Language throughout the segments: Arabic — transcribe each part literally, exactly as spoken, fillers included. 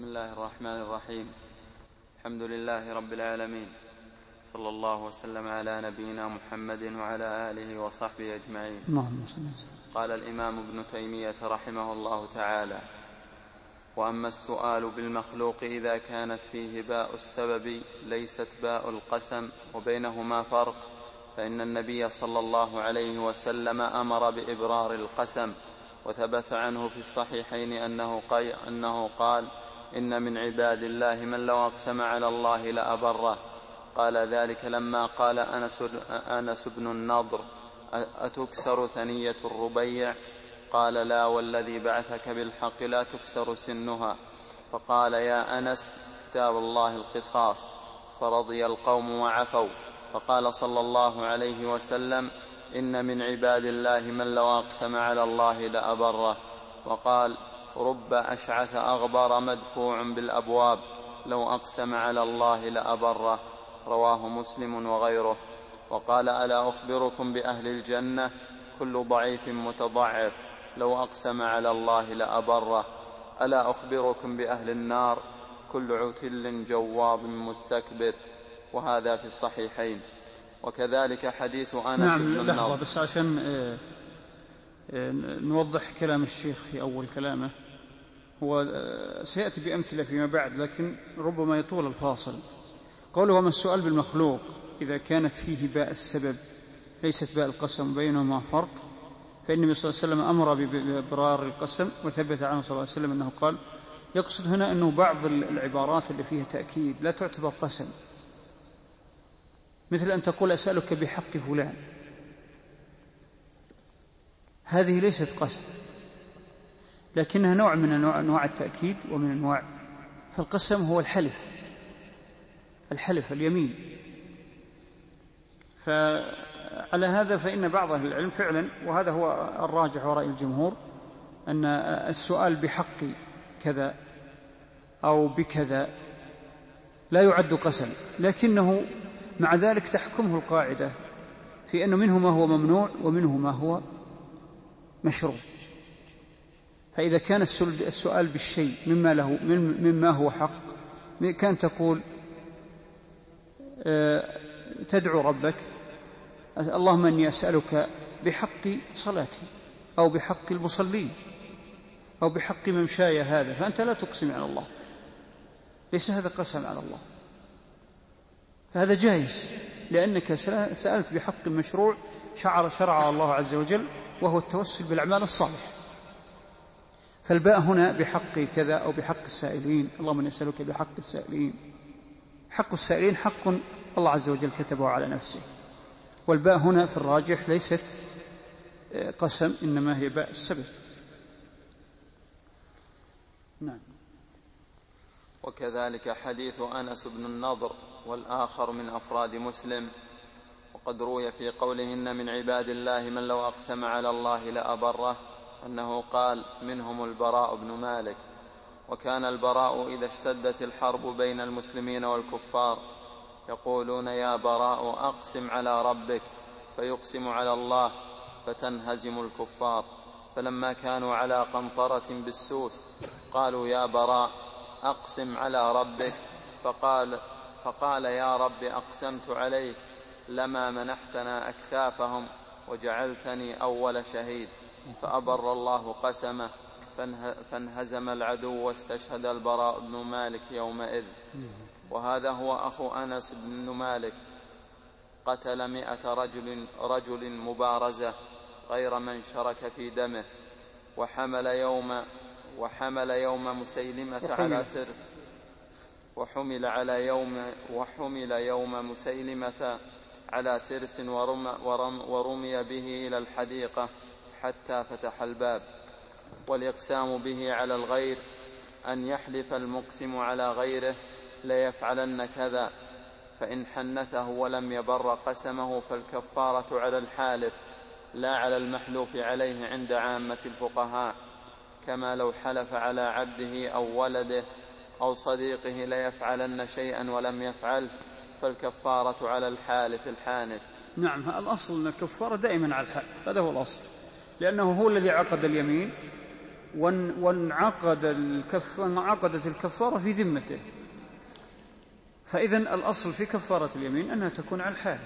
بسم الله الرحمن الرحيم. الحمد لله رب العالمين، صلى الله وسلم على نبينا محمد وعلى آله وصحبه أجمعين. قال الإمام ابن تيمية رحمه الله تعالى: وأما السؤال بالمخلوق إذا كانت فيه باء السبب ليست باء القسم وبينهما فرق، فإن النبي صلى الله عليه وسلم أمر بإبرار القسم، وثبت عنه في الصحيحين أنه, أنه قال: إن من عباد الله من لو أقسم على الله لأبره. قال ذلك لما قال أنس, أنس بن النضر: أتكسر ثنية الربيع؟ قال: لا والذي بعثك بالحق لا تكسر سنها. فقال: يا أنس، كتاب الله القصاص. فرضي القوم وعفوا. فقال صلى الله عليه وسلم: إن من عباد الله من لو أقسم على الله لأبره. وقال: رب أشعث أغبر مدفوع بالأبواب لو أقسم على الله لأبره. رواه مسلم وغيره. وقال: ألا أخبركم بأهل الجنة؟ كل ضعيف متضعف لو أقسم على الله لأبره. ألا أخبركم بأهل النار؟ كل عتل جواب مستكبر. وهذا في الصحيحين. وكذلك حديث أنس نعم بن النضر. لحظة بس عشان اه اه نوضح كلام الشيخ في أول كلامه. هو اه سيأتي بأمثلة فيما بعد، لكن ربما يطول الفاصل. قوله: وما السؤال بالمخلوق إذا كانت فيه باء السبب ليست باء القسم بينهما فرق، فإن النبي صلى الله عليه وسلم أمر بإبرار القسم، وثبت عنه صلى الله عليه وسلم أنه قال. يقصد هنا أنه بعض العبارات اللي فيها تأكيد لا تعتبر قسم، مثل أن تقول: أسألك بحق فلان، هذه ليست قسم، لكنها نوع من أنواع التأكيد ومن أنواع. فالقسم هو الحلف، الحلف اليمين. فعلى هذا فإن بعض أهل العلم فعلا، وهذا هو الراجح ورأي الجمهور، أن السؤال بحق كذا أو بكذا لا يعد قسم، لكنه مع ذلك تحكمه القاعدة في أنه منه ما هو ممنوع ومنه ما هو مشروع. فإذا كان السؤال بالشيء مما, له مما هو حق، كان تقول تدعو ربك: اللهم أني أسألك بحق صلاتي، أو بحق المصلين، أو بحق ممشاي هذا، فأنت لا تقسم على الله، ليس هذا قسم على الله، فهذا جائز، لأنك سألت بحق مشروع شعر شرع الله عز وجل، وهو التوسل بالأعمال الصالحة. فالباء هنا بحق كذا أو بحق السائلين، اللهم أني أسألك بحق السائلين. حق السائلين حق الله عز وجل كتبه على نفسه، والباء هنا في الراجح ليست قسم، إنما هي باء السبب. نعم. وكذلك حديث أنس بن النضر والآخر من أفراد مسلم. وقد روي في قولهن من عباد الله من لو أقسم على الله لأبره أنه قال: منهم البراء بن مالك. وكان البراء إذا اشتدت الحرب بين المسلمين والكفار يقولون: يا براء أقسم على ربك، فيقسم على الله فتنهزم الكفار. فلما كانوا على قنطرة بالسوس قالوا: يا براء أقسم على ربك، فقال, فقال: يا رب أقسمت عليك لما منحتنا أكتافهم وجعلتني أول شهيد. فأبر الله قسمه فانهزم العدو واستشهد البراء بن مالك يومئذ. وهذا هو أخو أنس بن مالك، قتل مئة رجل, رجل مبارزة غير من شرك في دمه. وحمل يوم, وحمل يوم مسيلمة على تر وحمل على يوم وحمل يوم مسيلمة على ترس ورم ورم ورمي به إلى الحديقة حتى فتح الباب. والإقسام به على الغير أن يحلف المقسم على غيره: ليفعلن كذا، فإن حنثه ولم يبر قسمه فالكفارة على الحالف لا على المحلوف عليه عند عامة الفقهاء، كما لو حلف على عبده أو ولده أو صديقه: ليفعلن شيئا ولم يفعله، فالكفارة على الحالف الحانث. نعم، الأصل أن الكفارة دائما على الحالف، هذا هو الأصل، لأنه هو الذي عقد اليمين وانعقد الكف انعقدت الكفارة في ذمته. فإذن الأصل في كفارة اليمين أنها تكون على الحال،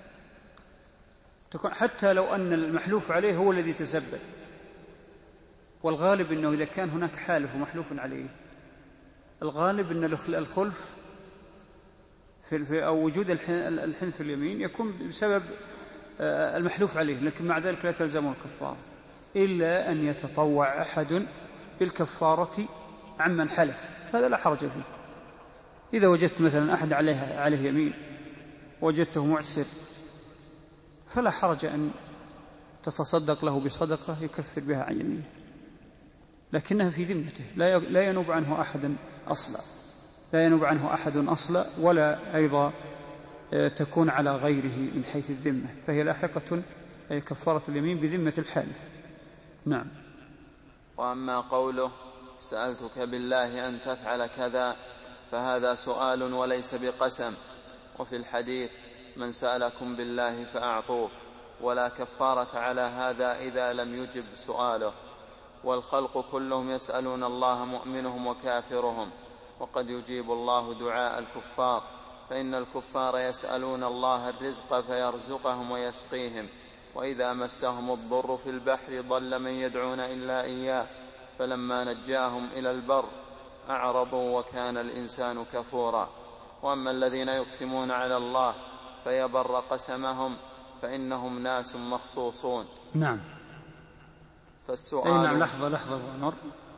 تكون حتى لو أن المحلوف عليه هو الذي تسبب. والغالب أنه إذا كان هناك حالف ومحلوف عليه، الغالب أن الخلف في أو وجود الحنث في اليمين يكون بسبب المحلوف عليه، لكن مع ذلك لا تلزمه الكفارة إلا أن يتطوع أحد بالكفارة عمن حلف، هذا لا حرج فيه. إذا وجدت مثلا أحد عليه, عليه يمين وجدته معسر فلا حرج أن تتصدق له بصدقة يكفر بها عن يمينه، لكنها في ذمته، لا ينوب عنه أحد أصلا، لا ينوب عنه أحد أصلا، ولا أيضا تكون على غيره من حيث الذمة، فهي لاحقة أي كفارة اليمين بذمة الحالف. نعم. وأما قوله سألتك بالله أن تفعل كذا فهذا سؤال وليس بقسم. وفي الحديث من سألكم بالله فأعطوه، ولا كفارة على هذا إذا لم يجب سؤاله. والخلق كلهم يسألون الله مؤمنهم وكافرهم، وقد يجيب الله دعاء الكفار، فإن الكفار يسألون الله الرزق فيرزقهم ويسقيهم، وإذا مسهم الضر في البحر ضل من يدعون إلا إياه، فلما نجاهم إلى البر أعرضوا وكان الإنسان كفورا. وأما الذين يقسمون على الله فيبر قسمهم فإنهم ناس مخصوصون. نعم. فالسؤال أي نعم. لحظة لحظة ونر.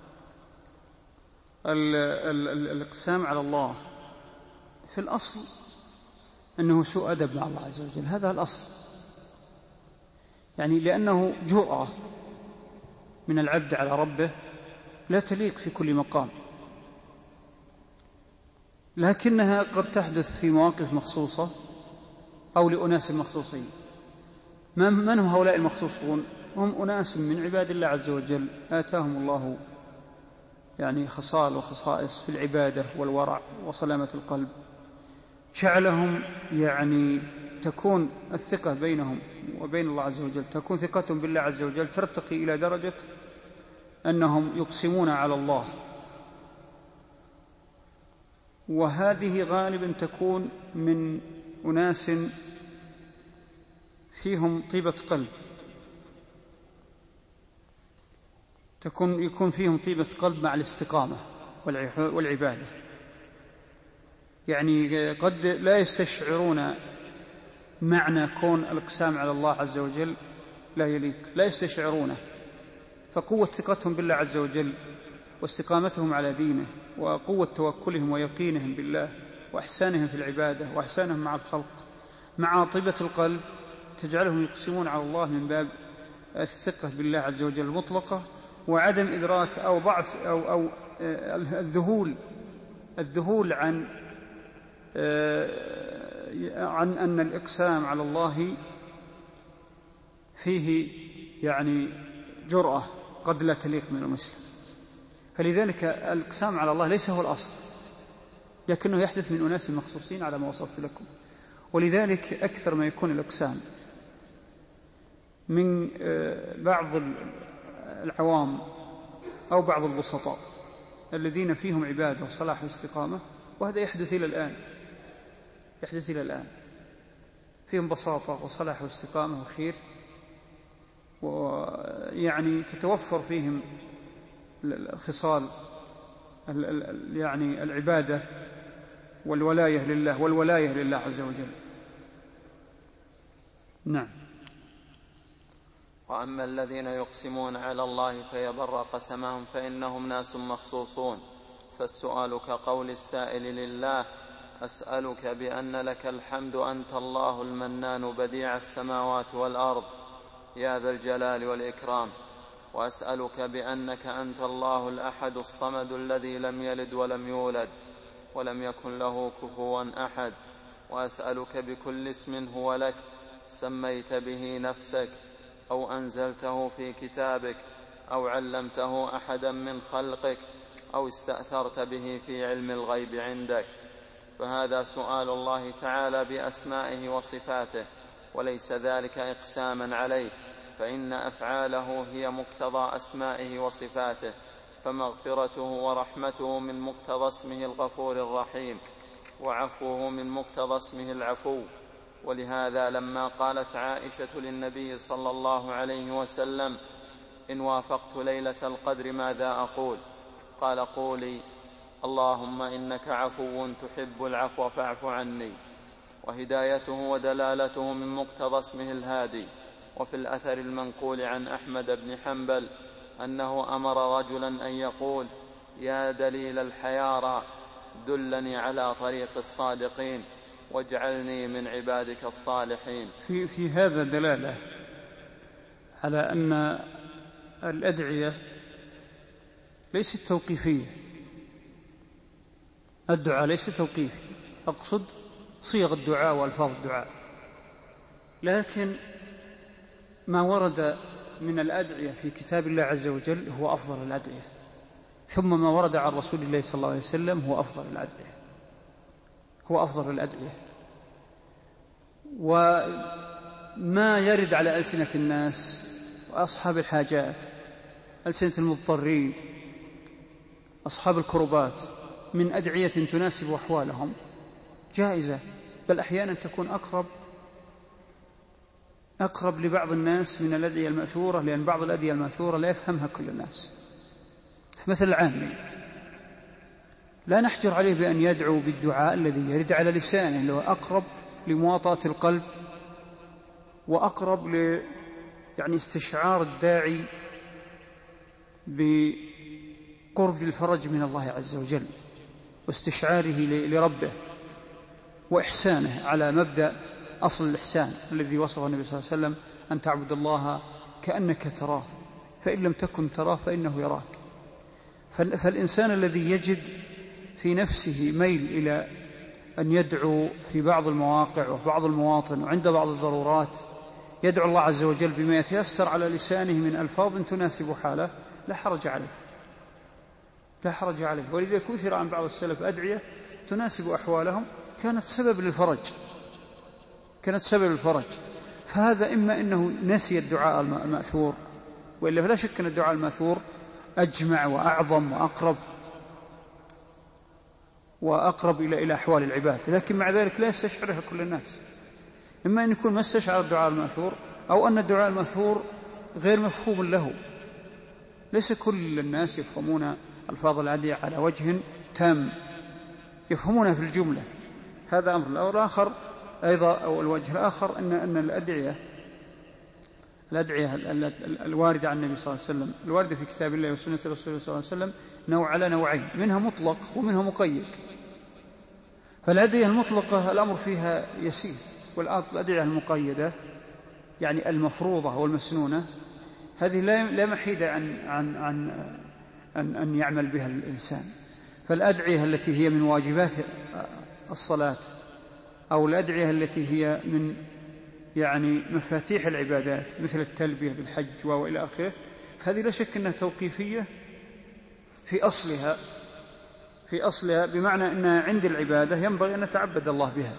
الإقسام على الله في الأصل أنه سوء أدب مع الله عز وجل، هذا الأصل، يعني لأنه جرأة من العبد على ربه لا تليق في كل مقام، لكنها قد تحدث في مواقف مخصوصة أو لأناس مخصوصين. من هم هؤلاء المخصوصون؟ هم أناس من عباد الله عز وجل آتاهم الله يعني خصال وخصائص في العبادة والورع وسلامة القلب، جعلهم يعني تكون الثقة بينهم وبين الله عز وجل، تكون ثقتهم بالله عز وجل ترتقي إلى درجة أنهم يقسمون على الله، وهذه غالبا تكون من أناس فيهم طيبة قلب، تكون يكون فيهم طيبة قلب مع الاستقامة والعبادة، يعني قد لا يستشعرون معنى كون الإقسام على الله عز وجل لا يليق، لا يستشعرونه، فقوة ثقتهم بالله عز وجل واستقامتهم على دينه وقوة توكلهم ويقينهم بالله وإحسانهم في العبادة وإحسانهم مع الخلق مع طيبة القلب تجعلهم يقسمون على الله من باب الثقة بالله عز وجل المطلقة، وعدم إدراك أو ضعف أو, أو الذهول الذهول عن عن أن الإقسام على الله فيه يعني جرأة قد لا تليق من المسلم. فلذلك الإقسام على الله ليس هو الأصل، لكنه يحدث من أناس مخصوصين على ما وصفت لكم. ولذلك أكثر ما يكون الإقسام من بعض العوام أو بعض البسطاء الذين فيهم عبادة وصلاح واستقامة، وهذا يحدث إلى الآن يحدث إلى الآن فيهم بساطة وصلاح واستقامة وخير، ويعني تتوفر فيهم الخصال يعني العبادة والولاية لله والولاية لله عز وجل. نعم. وأما الذين يقسمون على الله فيبر قسمهم فإنهم ناس مخصوصون. فالسؤال كقول السائل لله أسألك بأن لك الحمد أنت الله المنان بديع السماوات والأرض يا ذا الجلال والإكرام، وأسألك بأنك أنت الله الأحد الصمد الذي لم يلد ولم يولد ولم يكن له كفوا أحد، وأسألك بكل اسم هو لك سميت به نفسك أو أنزلته في كتابك أو علمته أحدا من خلقك أو استأثرت به في علم الغيب عندك. فهذا سؤال الله تعالى بأسمائه وصفاته، وليس ذلك إقساما عليه، فإن أفعاله هي مقتضى أسمائه وصفاته، فمغفرته ورحمته من مقتضى اسمه الغفور الرحيم، وعفوه من مقتضى اسمه العفو. ولهذا لما قالت عائشة للنبي صلى الله عليه وسلم: إن وافقت ليلة القدر ماذا أقول؟ قال: قولي: اللهم إنك عفو تحب العفو فاعف عني. وهدايته ودلالته من مقتضى اسمه الهادي. وفي الأثر المنقول عن أحمد بن حنبل أنه أمر رجلا أن يقول: يا دليل الحيارى، دلني على طريق الصادقين واجعلني من عبادك الصالحين. في, في هذا دلالة على أن الأدعية ليست توقيفية. الدعاء ليس توقيفي، أقصد صيغ الدعاء وألفاظ الدعاء، لكن ما ورد من الأدعية في كتاب الله عز وجل هو أفضل الأدعية، ثم ما ورد عن رسول الله صلى الله عليه وسلم هو أفضل الأدعية هو أفضل الأدعية وما يرد على ألسنة الناس وأصحاب الحاجات، ألسنة المضطرين، أصحاب الكربات، من أدعية تناسب أحوالهم جائزة، بل أحيانا تكون أقرب أقرب لبعض الناس من الأدعية المأثورة، لأن بعض الأدعية المأثورة لا يفهمها كل الناس. مثل العامي لا نحجر عليه بأن يدعو بالدعاء الذي يرد على لسانه، اللي هو أقرب لمواطأة القلب وأقرب ل يعني استشعار الداعي بقرب الفرج من الله عز وجل واستشعاره لربه وإحسانه على مبدأ أصل الإحسان الذي وصفه النبي صلى الله عليه وسلم: أن تعبد الله كأنك تراه فإن لم تكن تراه فإنه يراك. فالإنسان الذي يجد في نفسه ميل إلى أن يدعو في بعض المواقع وفي بعض المواطن وعند بعض الضرورات يدعو الله عز وجل بما يتيسر على لسانه من ألفاظ تناسب حاله، لا حرج عليه لا حرج عليه ولذا كثر عن بعض السلف أدعية تناسب أحوالهم كانت سبب للفرج كانت سبب الفرج. فهذا إما أنه نسي الدعاء المأثور، وإلا فلا شك أن الدعاء المأثور أجمع وأعظم وأقرب وأقرب إلى إلى أحوال العباد، لكن مع ذلك لا يستشعرها كل الناس. إما أن يكون ما استشعر الدعاء المأثور، أو أن الدعاء المأثور غير مفهوم له. ليس كل الناس يفهمون ألفاظ الأدعية على وجه تام، يفهمونها في الجملة. هذا أمر. الأمر الآخر أيضا، أو الوجه الآخر، أن أن الأدعية الأدعية الواردة عن النبي صلى الله عليه وسلم، الواردة في كتاب الله وسنة رسوله صلى الله عليه وسلم، نوع على نوعين، منها مطلق ومنها مقيد. فالأدعية المطلقة الأمر فيها يسير، والأدعية المقيدة يعني المفروضة والمسنونة هذه لا محيدة عن عن عن أن أن يعمل بها الإنسان. فالأدعية التي هي من واجبات الصلاة، أو الأدعية التي هي من يعني مفاتيح العبادات مثل التلبية بالحج وإلى آخره، هذه لا شك أنها توقيفية في أصلها في أصلها بمعنى أنها عند العبادة ينبغي أن نتعبد الله بها،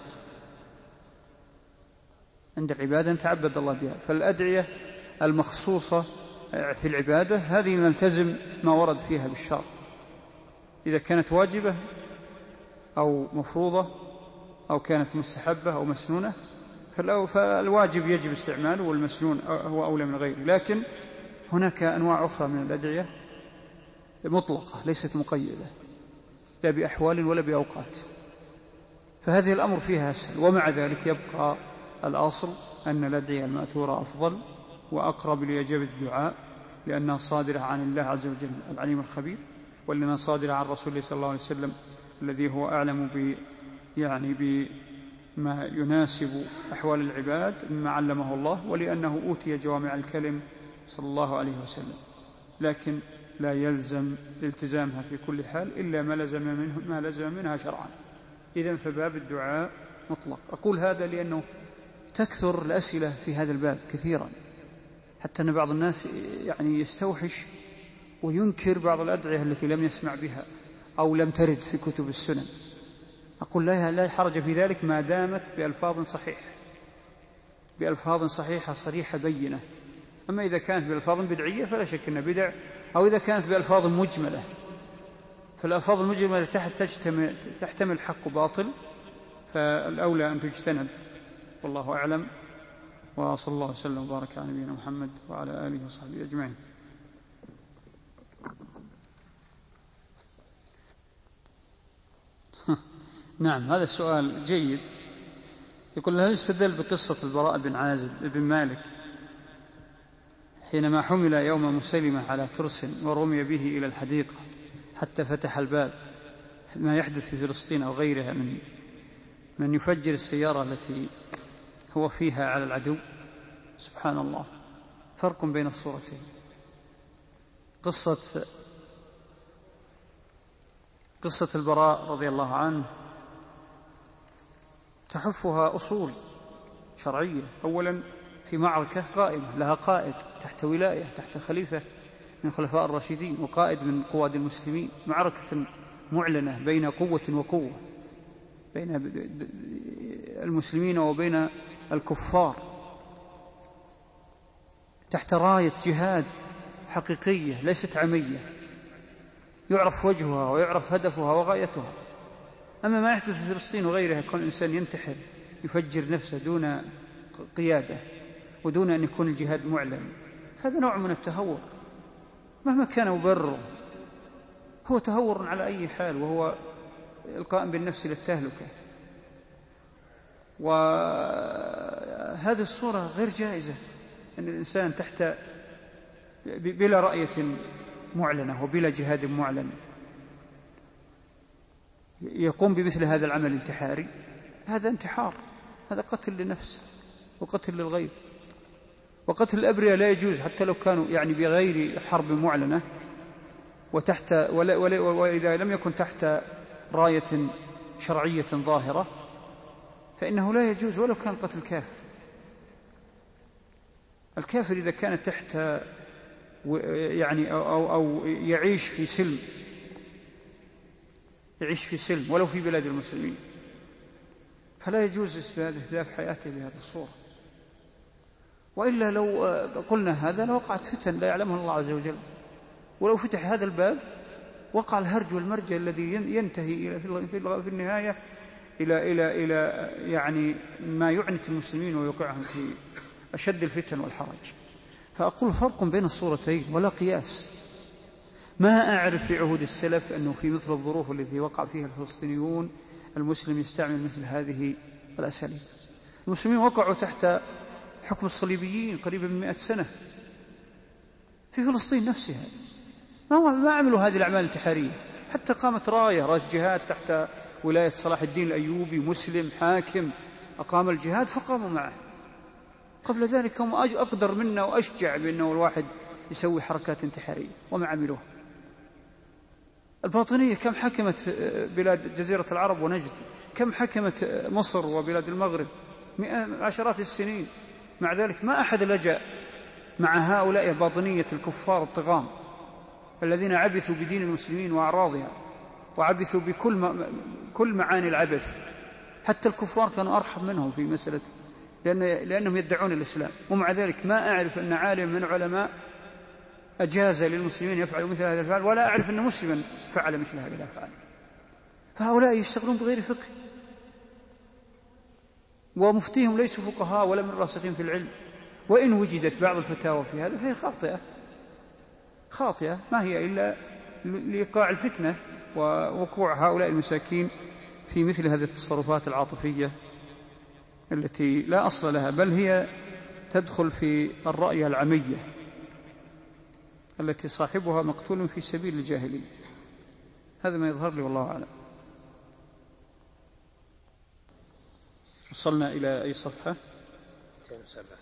عند العبادة نتعبد الله بها. فالأدعية المخصوصة في العبادة هذه نلتزم ما ورد فيها بالشرع، إذا كانت واجبة أو مفروضة أو كانت مستحبة أو مسنونة، فالواجب يجب استعماله والمسنون هو أولى من غيره. لكن هناك أنواع أخرى من الأدعية مطلقة ليست مقيدة لا بأحوال ولا بأوقات، فهذه الأمر فيها أسهل. ومع ذلك يبقى الأصل أن الأدعية المأثورة أفضل وأقرب لإجابة الدعاء، لأنها صادرة عن الله عز وجل العليم الخبير، ولأنها صادرة عن رسول الله صلى الله عليه وسلم الذي هو أعلم ب يعني بما يناسب أحوال العباد مما علمه الله، ولأنه أوتي جوامع الكلم صلى الله عليه وسلم. لكن لا يلزم التزامها في كل حال إلا ما لزم منه ما لزم منها شرعا. إذن فباب الدعاء مطلق. أقول هذا لأنه تكثر الأسئلة في هذا الباب كثيرا، حتى أن بعض الناس يعني يستوحش وينكر بعض الأدعية التي لم يسمع بها أو لم ترد في كتب السنن. أقول لا لا حرج في ذلك ما دامت بألفاظ صحيحة بألفاظ صحيحة صريحة بينة، أما إذا كانت بألفاظ بدعية فلا شك أنها بدع، أو إذا كانت بألفاظ مجملة، فالألفاظ المجملة تحتمل, تحتمل حق وباطل، فالأولى أن تجتنب، والله أعلم. وصلى الله وسلم وبارك على نبينا محمد وعلى آله وصحبه أجمعين. نعم، هذا السؤال جيد. يقول: هل يستدل بقصة البراء بن عازب بن مالك حينما حمل يوم مسيلمة على ترس ورمي به إلى الحديقة حتى فتح الباب، ما يحدث في فلسطين أو غيرها من من يفجر السيارة التي هو فيها على العدو؟ سبحان الله، فرق بين الصورتين. قصة قصة البراء رضي الله عنه تحفها أصول شرعية. أولا، في معركة قائمة لها قائد تحت ولاية، تحت خليفة من خلفاء الراشدين وقائد من قواد المسلمين، معركة معلنة بين قوة وقوة، بين المسلمين وبين الكفار، تحت راية جهاد حقيقية ليست عمية، يعرف وجهها ويعرف هدفها وغايتها. أما ما يحدث في فلسطين وغيرها، كون الإنسان ينتحر يفجر نفسه دون قيادة ودون أن يكون الجهاد معلن، هذا نوع من التهور مهما كان مبرر، هو تهور على أي حال، وهو القائم بالنفس للتهلكة. وهذه الصورة غير جائزة، أن الإنسان تحت بلا رأية معلنة وبلا جهاد معلن يقوم بمثل هذا العمل الانتحاري. هذا انتحار، هذا قتل لنفس وقتل للغير. وقتل الأبرياء لا يجوز حتى لو كانوا يعني بغير حرب معلنة وتحت ولا ولا وإذا لم يكن تحت راية شرعية ظاهرة فإنه لا يجوز ولو كان قتل كافر. الكافر إذا كان تحت يعني أو, أو, أو يعيش في سلم، يعيش في سلم ولو في بلاد المسلمين، فلا يجوز استهداف حياته بهذه الصورة. وإلا لو قلنا هذا لوقعت فتن لا يعلمها الله عز وجل، ولو فتح هذا الباب وقع الهرج والمرج الذي ينتهي في النهاية إلى إلى إلى يعني ما يعنت المسلمين ويوقعهم في أشد الفتن والحرج. فأقول فرق بين الصورتين ولا قياس. ما أعرف في عهود السلف أنه في مثل الظروف التي وقع فيها الفلسطينيون المسلم يستعمل مثل هذه الأساليب. المسلمين وقعوا تحت حكم الصليبيين قريبا من مئة سنة في فلسطين نفسها، ما عملوا هذه الأعمال الانتحارية، حتى قامت راية راية جهاد تحت ولاية صلاح الدين الأيوبي، مسلم حاكم أقام الجهاد فقاموا معه. قبل ذلك هم أقدر منا وأشجع بأنه الواحد يسوي حركات انتحارية وما عملوها. الباطنية كم حكمت بلاد جزيرة العرب ونجد، كم حكمت مصر وبلاد المغرب عشرات السنين، مع ذلك ما أحد لجأ مع هؤلاء الباطنية الكفار الطغام الذين عبثوا بدين المسلمين وأعراضها وعبثوا بكل ما كل معاني العبث. حتى الكفار كانوا أرحم منهم في مسألة، لأن لأنهم يدعون الإسلام، ومع ذلك ما أعرف أن عالم من علماء أجاز للمسلمين يفعلوا مثل هذا الفعل، ولا أعرف أن مسلما فعل مثل هذا الفعل. فهؤلاء يشتغلون بغير فقه، ومفتيهم ليسوا فقهاء ولا من راسخين في العلم، وإن وجدت بعض الفتاوى في هذا فهي خاطئة خاطئة ما هي إلا لإيقاع الفتنة ووقوع هؤلاء المساكين في مثل هذه التصرفات العاطفية التي لا أصل لها، بل هي تدخل في الرأي العمية التي صاحبها مقتول في سبيل الجاهلية. هذا ما يظهر لي والله أعلم. وصلنا إلى أي صفحة؟ مئتين وسبعة.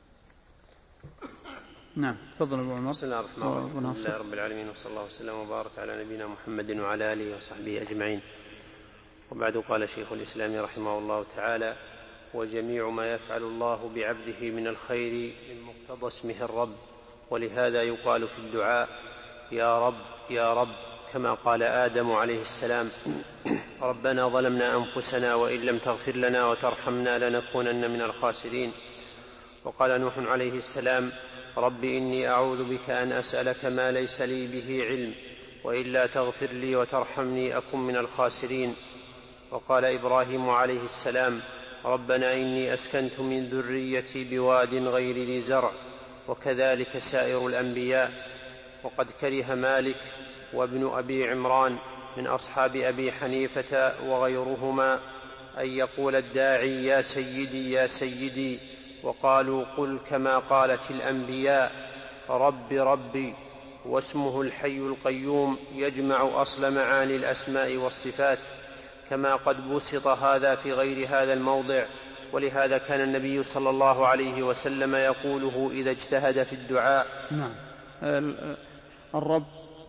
نعم، تفضل أبو عمر. بسم الله الرحمن الرحيم. الحمد لله رب العالمين، وصلى الله وسلم وبارك على نبينا محمد وعلى آله وصحبه أجمعين. وبعد، قال شيخ الإسلام رحمه الله تعالى: وجميع ما يفعل الله بعبده من الخير من مقتضى اسمه الرب، ولهذا يقال في الدعاء: يا رب يا رب، كما قال آدم عليه السلام: ربنا ظلمنا أنفسنا وإن لم تغفر لنا وترحمنا لنكونن من الخاسرين. وقال نوح عليه السلام: رب إني أعوذ بك أن أسألك ما ليس لي به علم وإلا تغفر لي وترحمني أكن من الخاسرين. وقال إبراهيم عليه السلام ربنا إني أسكنت من ذريتي بواد غير ذي زرع، وكذلك سائر الأنبياء. وقد كره مالك وابن أبي عمران من أصحاب أبي حنيفة وغيرهما أن يقول الداعي يا سيدي يا سيدي، وقالوا قل كما قالت الأنبياء رب ربي، واسمه الحي القيوم يجمع أصل معاني الأسماء والصفات، كما قد بسط هذا في غير هذا الموضع. ولهذا كان النبي صلى الله عليه وسلم يقوله إذا اجتهد في الدعاء. نعم. الرب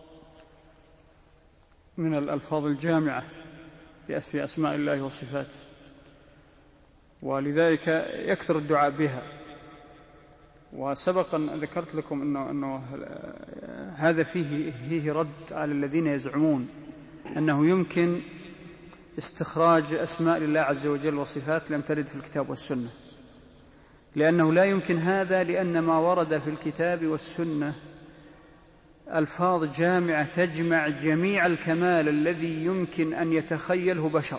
من الألفاظ الجامعة في أسماء الله وصفاته، ولذلك يكثر الدعاء بها. وسبق أن ذكرت لكم أنه, أنه هذا فيه, فيه رد على الذين يزعمون أنه يمكن استخراج أسماء الله عز وجل وصفات لم ترد في الكتاب والسنة، لأنه لا يمكن هذا، لأن ما ورد في الكتاب والسنة ألفاظ جامعة تجمع جميع الكمال الذي يمكن أن يتخيله بشر.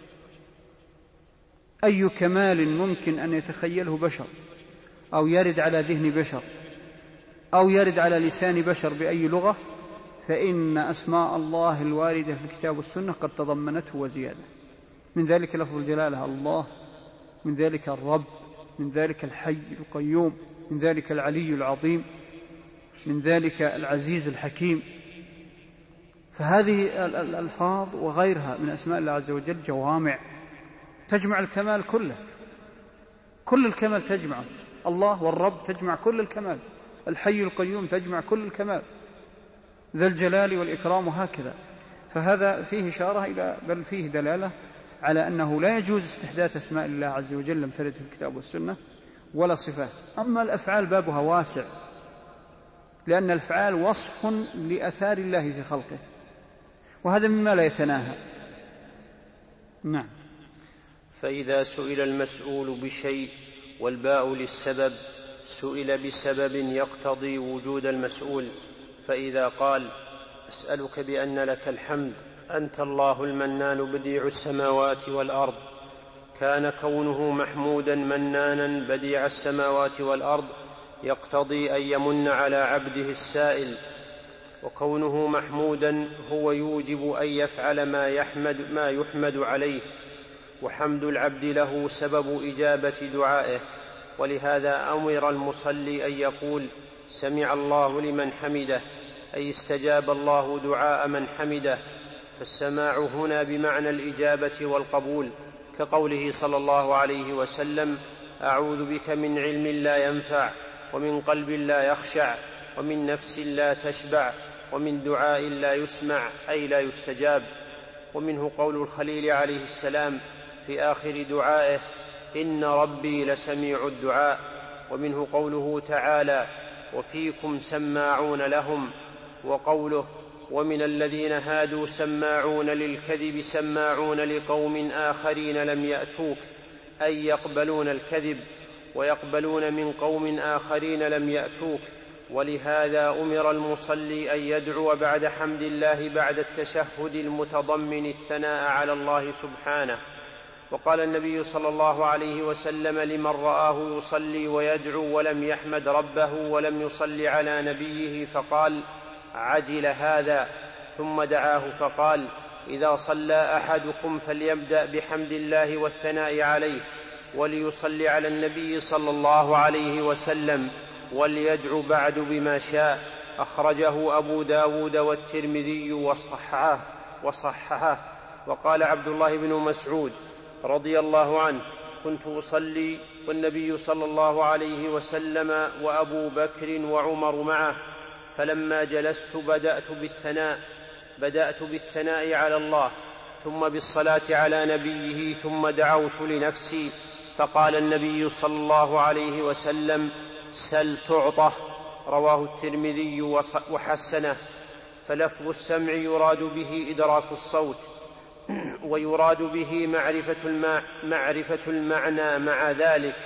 أي كمال ممكن أن يتخيله بشر أو يرد على ذهن بشر أو يرد على لسان بشر بأي لغة، فإن أسماء الله الواردة في الكتاب والسنة قد تضمنته وزيادة. من ذلك لفظ الجلالة الله، من ذلك الرب، من ذلك الحي القيوم، من ذلك العلي العظيم، من ذلك العزيز الحكيم. فهذه الألفاظ وغيرها من أسماء الله عز وجل جوامع تجمع الكمال كله، كل الكمال تجمع. الله والرب تجمع كل الكمال، الحي القيوم تجمع كل الكمال، ذا الجلال والإكرام، وهكذا. فهذا فيه إشارة إلى بل فيه دلالة على أنه لا يجوز استحداث أسماء الله عز وجل لم ترد في الكتاب والسنة ولا صفات. أما الأفعال بابها واسع، لأن الأفعال وصف لأثار الله في خلقه، وهذا مما لا يتناهى. نعم. فإذا سئل المسؤول بشيء والباء للسبب سئل بسبب يقتضي وجود المسؤول، فإذا قال أسألك بأن لك الحمد أنت الله المنان بديع السماوات والأرض، كان كونه محمودا منانا بديع السماوات والأرض يقتضي أن يمن على عبده السائل، وكونه محمودا هو يوجب أن يفعل ما يحمد, ما يحمد عليه، وحمد العبد له سبب إجابة دعائه. ولهذا أمر المصلي أن يقول سمع الله لمن حمده، أي استجاب الله دعاء من حمده. فالسماع هنا بمعنى الإجابة والقبول، كقوله صلى الله عليه وسلم أعوذ بك من علم لا ينفع، ومن قلب لا يخشع، ومن نفس لا تشبع، ومن دعاء لا يسمع أي لا يستجاب. ومنه قول الخليل عليه السلام في آخر دعائه إن ربي لسميع الدعاء. ومنه قوله تعالى وفيكم سماعون لهم، وقوله ومن الذين هادوا سماعون للكذب سماعون لقوم آخرين لم يأتوك، أي يقبلون الكذب ويقبلون من قوم آخرين لم يأتوك. ولهذا أمر المصلي أن يدعو بعد حمد الله بعد التشهد المتضمن الثناء على الله سبحانه. وقال النبي صلى الله عليه وسلم لمن رآه يصلي ويدعو ولم يحمد ربه ولم يصلي على نبيه فقال عجل هذا، ثم دعاه فقال إذا صلى أحدكم فليبدأ بحمد الله والثناء عليه، وليصلي على النبي صلى الله عليه وسلم، وليدعو بعد بما شاء. أخرجه أبو داود والترمذي وصححه, وصححه. وقال عبد الله بن مسعود رضي الله عنه كنت أصلي والنبي صلى الله عليه وسلم وأبو بكر وعمر معه، فلما جلست بدأت بالثناء بدأت بالثناء على الله، ثم بالصلاة على نبيه، ثم دعوت لنفسي، فقال النبي صلى الله عليه وسلم سل تعطه. رواه الترمذي وحسنه. فلفظ السمع يراد به إدراك الصوت، ويراد به معرفة, المع... معرفة المعنى مع ذلك،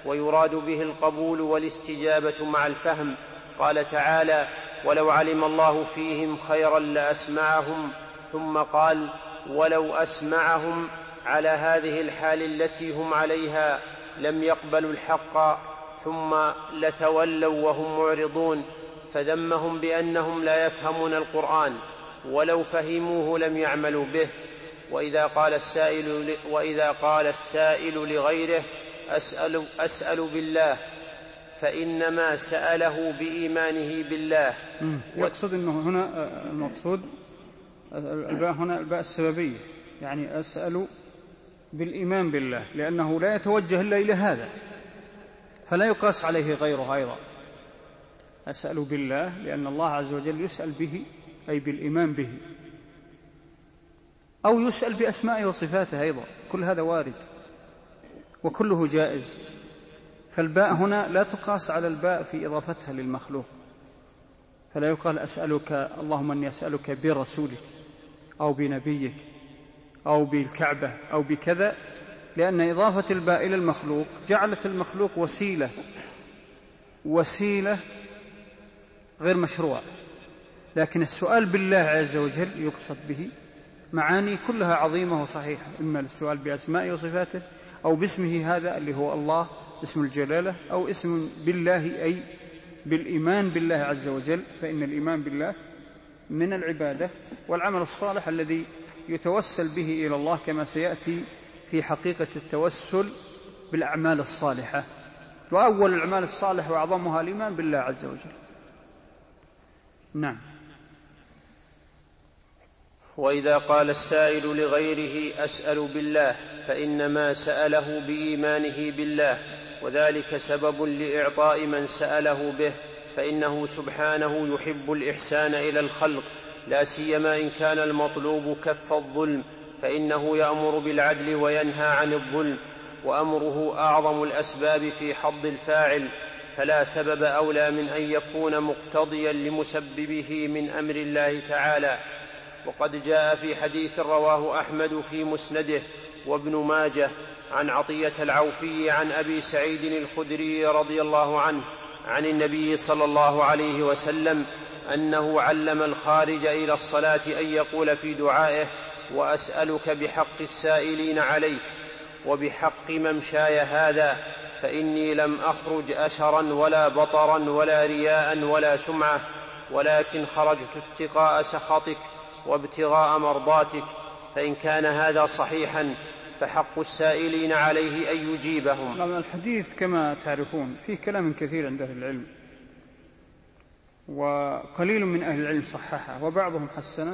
ويراد به القبول والاستجابة مع الفهم. قال تعالى: ولو علم الله فيهم خيرا لأسمعهم، ثم قال: ولو أسمعهم على هذه الحال التي هم عليها لم يقبلوا الحق ثم لتولوا وهم معرضون، فذمهم بأنهم لا يفهمون القرآن، ولو فهموه لم يعملوا به. وإذا قال السائل, وإذا قال السائل لغيره: أسأل, أسأل بالله، فإنما سأله بإيمانه بالله. يقصد أنه هنا المقصود الباء هنا الباء السببية، يعني أسأل بالإيمان بالله، لأنه لا يتوجه إلا إلى هذا، فلا يقاس عليه غيره أيضا. أسأل بالله لأن الله عز وجل يسأل به، أي بالإيمان به، أو يسأل بأسمائه وصفاته أيضا، كل هذا وارد وكله جائز. فالباء هنا لا تقاس على الباء في إضافتها للمخلوق، فلا يقال أسألك اللهم أني أسألك برسولك أو بنبيك أو بالكعبة أو بكذا، لأن إضافة الباء إلى المخلوق جعلت المخلوق وسيلة وسيلة غير مشروعة. لكن السؤال بالله عز وجل يقصد به معاني كلها عظيمة وصحيحة، إما السؤال بأسمائه وصفاته، أو باسمه هذا اللي هو الله اسم الجلالة، أو اسم بالله أي بالإيمان بالله عز وجل، فإن الإيمان بالله من العبادة والعمل الصالح الذي يتوسل به إلى الله، كما سيأتي في حقيقة التوسل بالأعمال الصالحة. وأول الأعمال الصالحة وأعظمها الإيمان بالله عز وجل. نعم. وإذا قال السائل لغيره: أسأل بالله، فإنما سأله بإيمانه بالله، وذلك سبب لإعطاء من سأله به، فإنه سبحانه يحب الإحسان إلى الخلق، لا سيما إن كان المطلوب كف الظلم، فإنه يأمر بالعدل وينهى عن الظلم، وأمره أعظم الأسباب في حظ الفاعل، فلا سبب أولى من أن يكون مقتضيا لمسببه من أمر الله تعالى. وقد جاء في حديث رواه أحمد في مسنده وابن ماجه عن عطية العوفي عن أبي سعيد الخدري رضي الله عنه عن النبي صلى الله عليه وسلم أنه علم الخارج إلى الصلاة أن يقول في دعائه: وأسألك بحق السائلين عليك وبحق ممشاي هذا، فإني لم أخرج أشرا ولا بطرا ولا رياء ولا سمعة، ولكن خرجت اتقاء سخطك وابتغاء مرضاتك. فإن كان هذا صحيحا فحق السائلين عليه أن يجيبهم. الحديث كما تعرفون فيه كلام كثير عند أهل العلم، وقليل من أهل العلم صححه وبعضهم حسنه،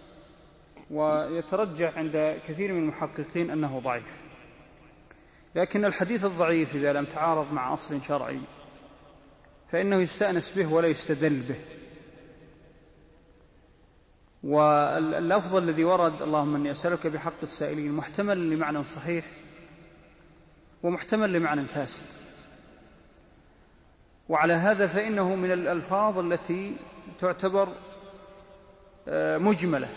ويترجح عند كثير من المحققين أنه ضعيف. لكن الحديث الضعيف إذا لم تعارض مع أصل شرعي فإنه يستأنس به ولا يستدل به. واللفظ الذي ورد اللهم أني أسألك بحق السائلين محتمل لمعنى صحيح ومحتمل لمعنى فاسد، وعلى هذا فإنه من الألفاظ التي تعتبر مجملة،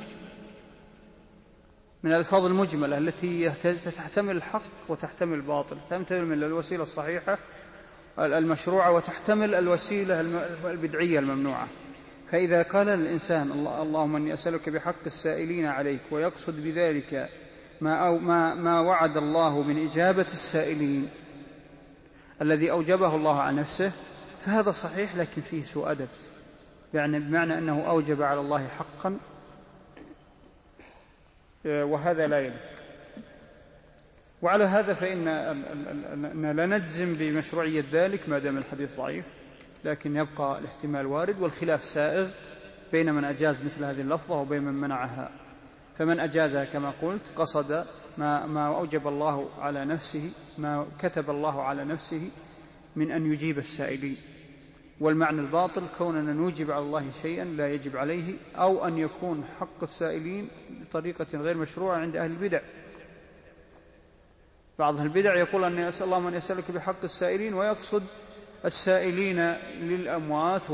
من الألفاظ المجملة التي تحتمل الحق وتحتمل الباطل، تحتمل من الوسيلة الصحيحة المشروعة وتحتمل الوسيلة البدعية الممنوعة. فإذا قال الإنسان اللهم أني أسألك بحق السائلين عليك ويقصد بذلك ما, أو ما, ما وعد الله من إجابة السائلين الذي أوجبه الله على نفسه، فهذا صحيح، لكن فيه سوء أدب، يعني بمعنى أنه أوجب على الله حقا، وهذا لا يليق. وعلى هذا فإن لا نجزم بمشروعية ذلك ما دام الحديث ضعيف، لكن يبقى الاحتمال وارد، والخلاف سائغ بين من أجاز مثل هذه اللفظة وبين من منعها. فمن أجازها كما قلت قصد ما, ما أوجب الله على نفسه، ما كتب الله على نفسه من أن يجيب السائلين. والمعنى الباطل كوننا نوجب على الله شيئا لا يجب عليه، أو أن يكون حق السائلين بطريقة غير مشروعة عند أهل البدع. بعض أهل البدع يقول أن أسأل الله من يسألك بحق السائلين ويقصد السائلين للأموات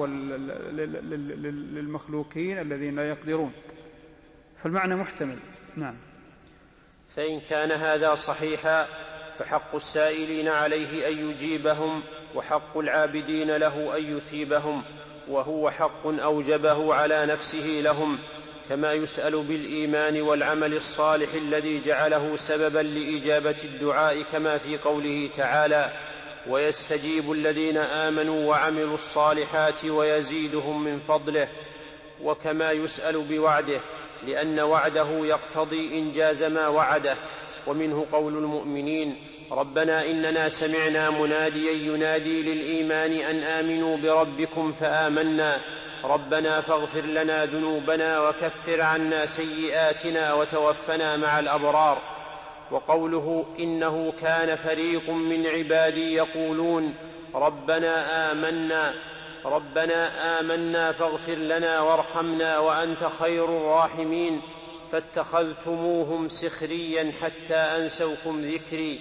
وللمخلوقين الذين لا يقدرون، فالمعنى محتمل. نعم. فإن كان هذا صحيحا فحق السائلين عليه أن يجيبهم، وحق العابدين له أن يثيبهم، وهو حق أوجبه على نفسه لهم، كما يسأل بالإيمان والعمل الصالح الذي جعله سببا لإجابة الدعاء، كما في قوله تعالى: ويستجيب الذين آمنوا وعملوا الصالحات ويزيدهم من فضله، وكما يسأل بوعده، لأن وعده يقتضي إنجاز ما وعده. ومنه قول المؤمنين: ربنا إننا سمعنا مناديا ينادي للإيمان أن آمنوا بربكم فآمنا، ربنا فاغفر لنا ذنوبنا وكفر عنا سيئاتنا وتوفنا مع الأبرار. وقوله: إنه كان فريق من عبادي يقولون ربنا آمنا ربنا آمنا فاغفر لنا وارحمنا وأنت خير الراحمين، فاتخذتموهم سخريا حتى أنسوكم ذكري.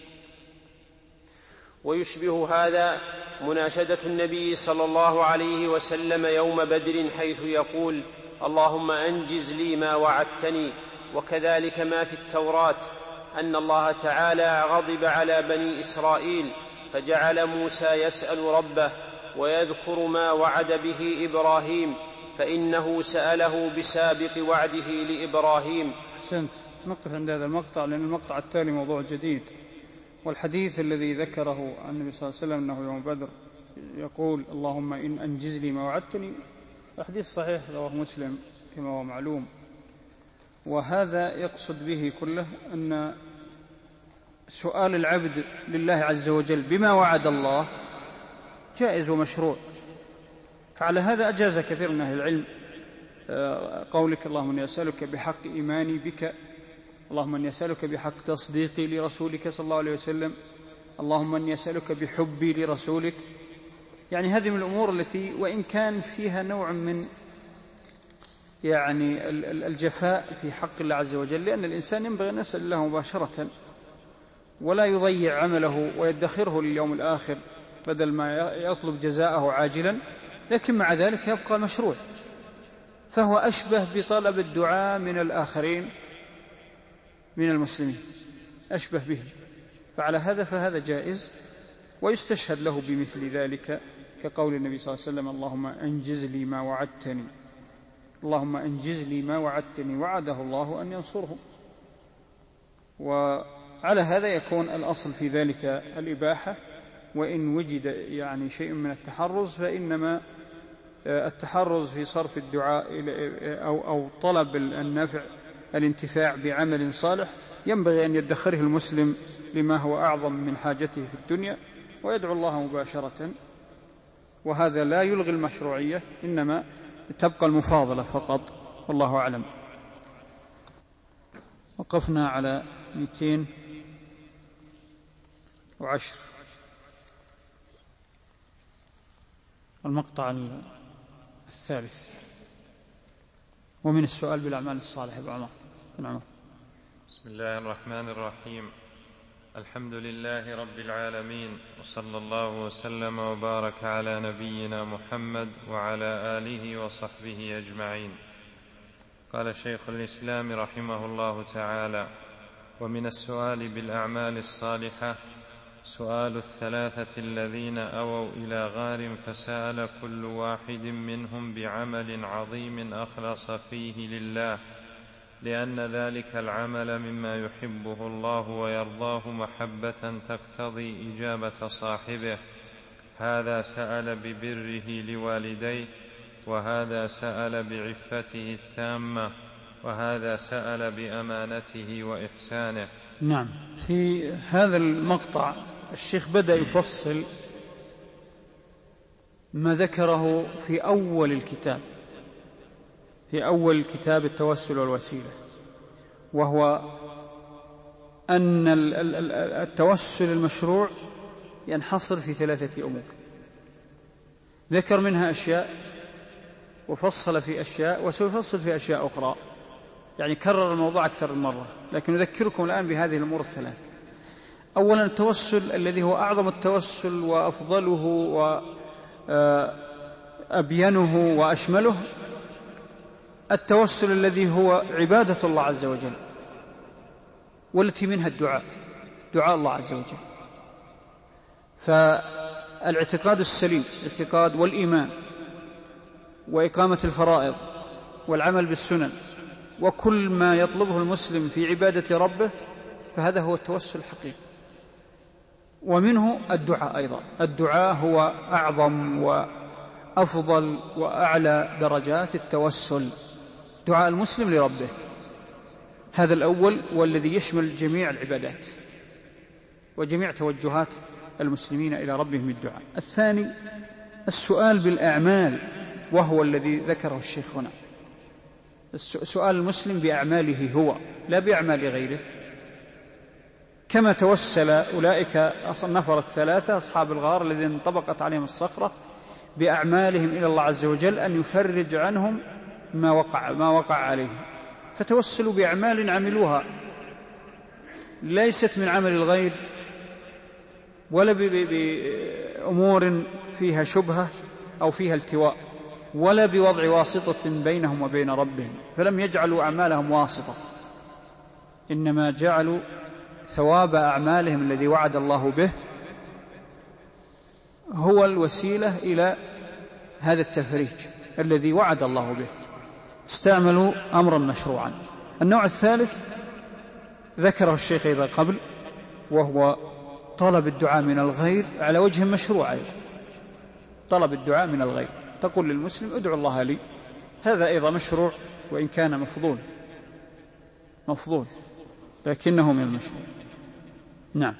ويشبه هذا مناشدة النبي صلى الله عليه وسلم يوم بدر، حيث يقول: اللهم أنجز لي ما وعدتني. وكذلك ما في التوراة أن الله تعالى غضب على بني إسرائيل فجعل موسى يسأل ربه ويذكر ما وعد به إبراهيم، فإنه سأله بسابق وعده لإبراهيم. أحسنت. نقف عند هذا المقطع، لأن المقطع التالي موضوع جديد. والحديث الذي ذكره عن النبي صلى الله عليه وسلم أنه يوم بدر يقول: اللهم إن أنجز لي ما وعدتني، الحديث صحيح رواه مسلم كما هو معلوم. وهذا يقصد به كله أن سؤال العبد لله عز وجل بما وعد الله جائز ومشروع. فعلى هذا أجاز كثير من أهل العلم قولك: اللهم إني أسألك بحق إيماني بك، اللهم إني أسألك بحق تصديقي لرسولك صلى الله عليه وسلم، اللهم إني أسألك بحبي لرسولك. يعني هذه من الأمور التي وإن كان فيها نوع من يعني الجفاء في حق الله عز وجل، لأن الإنسان ينبغي أن يسأل الله مباشرة ولا يضيع عمله ويدخره لليوم الآخر بدل ما يطلب جزاءه عاجلا، لكن مع ذلك يبقى مشروع. فهو أشبه بطلب الدعاء من الآخرين من المسلمين، أشبه به. فعلى هذا فهذا جائز ويستشهد له بمثل ذلك، كقول النبي صلى الله عليه وسلم: اللهم أنجز لي ما وعدتني، اللهم أنجز لي ما وعدتني. وعده الله أن ينصره. وعلى هذا يكون الأصل في ذلك الإباحة، وإن وجد يعني شيء من التحرز فإنما التحرز في صرف الدعاء أو, أو طلب النفع الانتفاع بعمل صالح ينبغي أن يدخره المسلم لما هو أعظم من حاجته في الدنيا ويدعو الله مباشرة. وهذا لا يلغي المشروعية، إنما تبقى المفاضلة فقط، والله أعلم. وقفنا على مئتين وعشر، المقطع الثالث. ومن السؤال بالأعمال الصالحة بعمر بن عمر. بسم الله الرحمن الرحيم. الحمد لله رب العالمين، وصلى الله وسلم وبارك على نبينا محمد وعلى آله وصحبه أجمعين. قال شيخ الإسلام رحمه الله تعالى: ومن السؤال بالأعمال الصالحة سؤال الثلاثة الذين أووا إلى غار فسأل كل واحد منهم بعمل عظيم أخلص فيه لله، لأن ذلك العمل مما يحبه الله ويرضاه محبة تقتضي إجابة صاحبه. هذا سأل ببره لوالديه، وهذا سأل بعفته التامة، وهذا سأل بأمانته وإحسانه. نعم. في هذا المقطع الشيخ بدأ يفصل ما ذكره في أول الكتاب، في أول كتاب التوسل والوسيلة، وهو أن التوسل المشروع ينحصر في ثلاثة أمور. ذكر منها أشياء وفصل في أشياء وسيفصل في أشياء أخرى، يعني كرر الموضوع أكثر من مرة، لكن أذكركم الآن بهذه الأمور الثلاثة. أولا التوسل الذي هو أعظم التوسل وأفضله وأبينه وأشمله، التوسل الذي هو عبادة الله عز وجل، والتي منها الدعاء. دعاء الله عز وجل. فالاعتقاد السليم، الاعتقاد والإيمان وإقامة الفرائض والعمل بالسنن وكل ما يطلبه المسلم في عبادة ربه، فهذا هو التوسل الحقيقي. ومنه الدعاء أيضا. الدعاء هو أعظم وأفضل وأعلى درجات التوسل، دعاء المسلم لربه، هذا الأول والذي يشمل جميع العبادات وجميع توجهات المسلمين إلى ربهم بالدعاء. الثاني السؤال بالأعمال، وهو الذي ذكره الشيخ هنا، سؤال المسلم بأعماله هو لا بأعمال غيره، كما توسل أولئك النفر الثلاثة أصحاب الغار الذين انطبقت عليهم الصخرة بأعمالهم إلى الله عز وجل أن يفرج عنهم ما وقع, ما وقع عليهم، فتوسلوا بأعمال عملوها ليست من عمل الغير ولا بأمور فيها شبهة أو فيها التواء، ولا بوضع واسطة بينهم وبين ربهم، فلم يجعلوا أعمالهم واسطة، إنما جعلوا ثواب أعمالهم الذي وعد الله به هو الوسيلة إلى هذا التفريج الذي وعد الله به، استعملوا أمرا مشروعا. النوع الثالث ذكره الشيخ إذا قبل، وهو طلب الدعاء من الغير على وجه مشروع. طلب الدعاء من الغير، تقول للمسلم ادعو الله لي، هذا أيضا مشروع وإن كان مفضول مفضول لكنه من المشروع. نعم.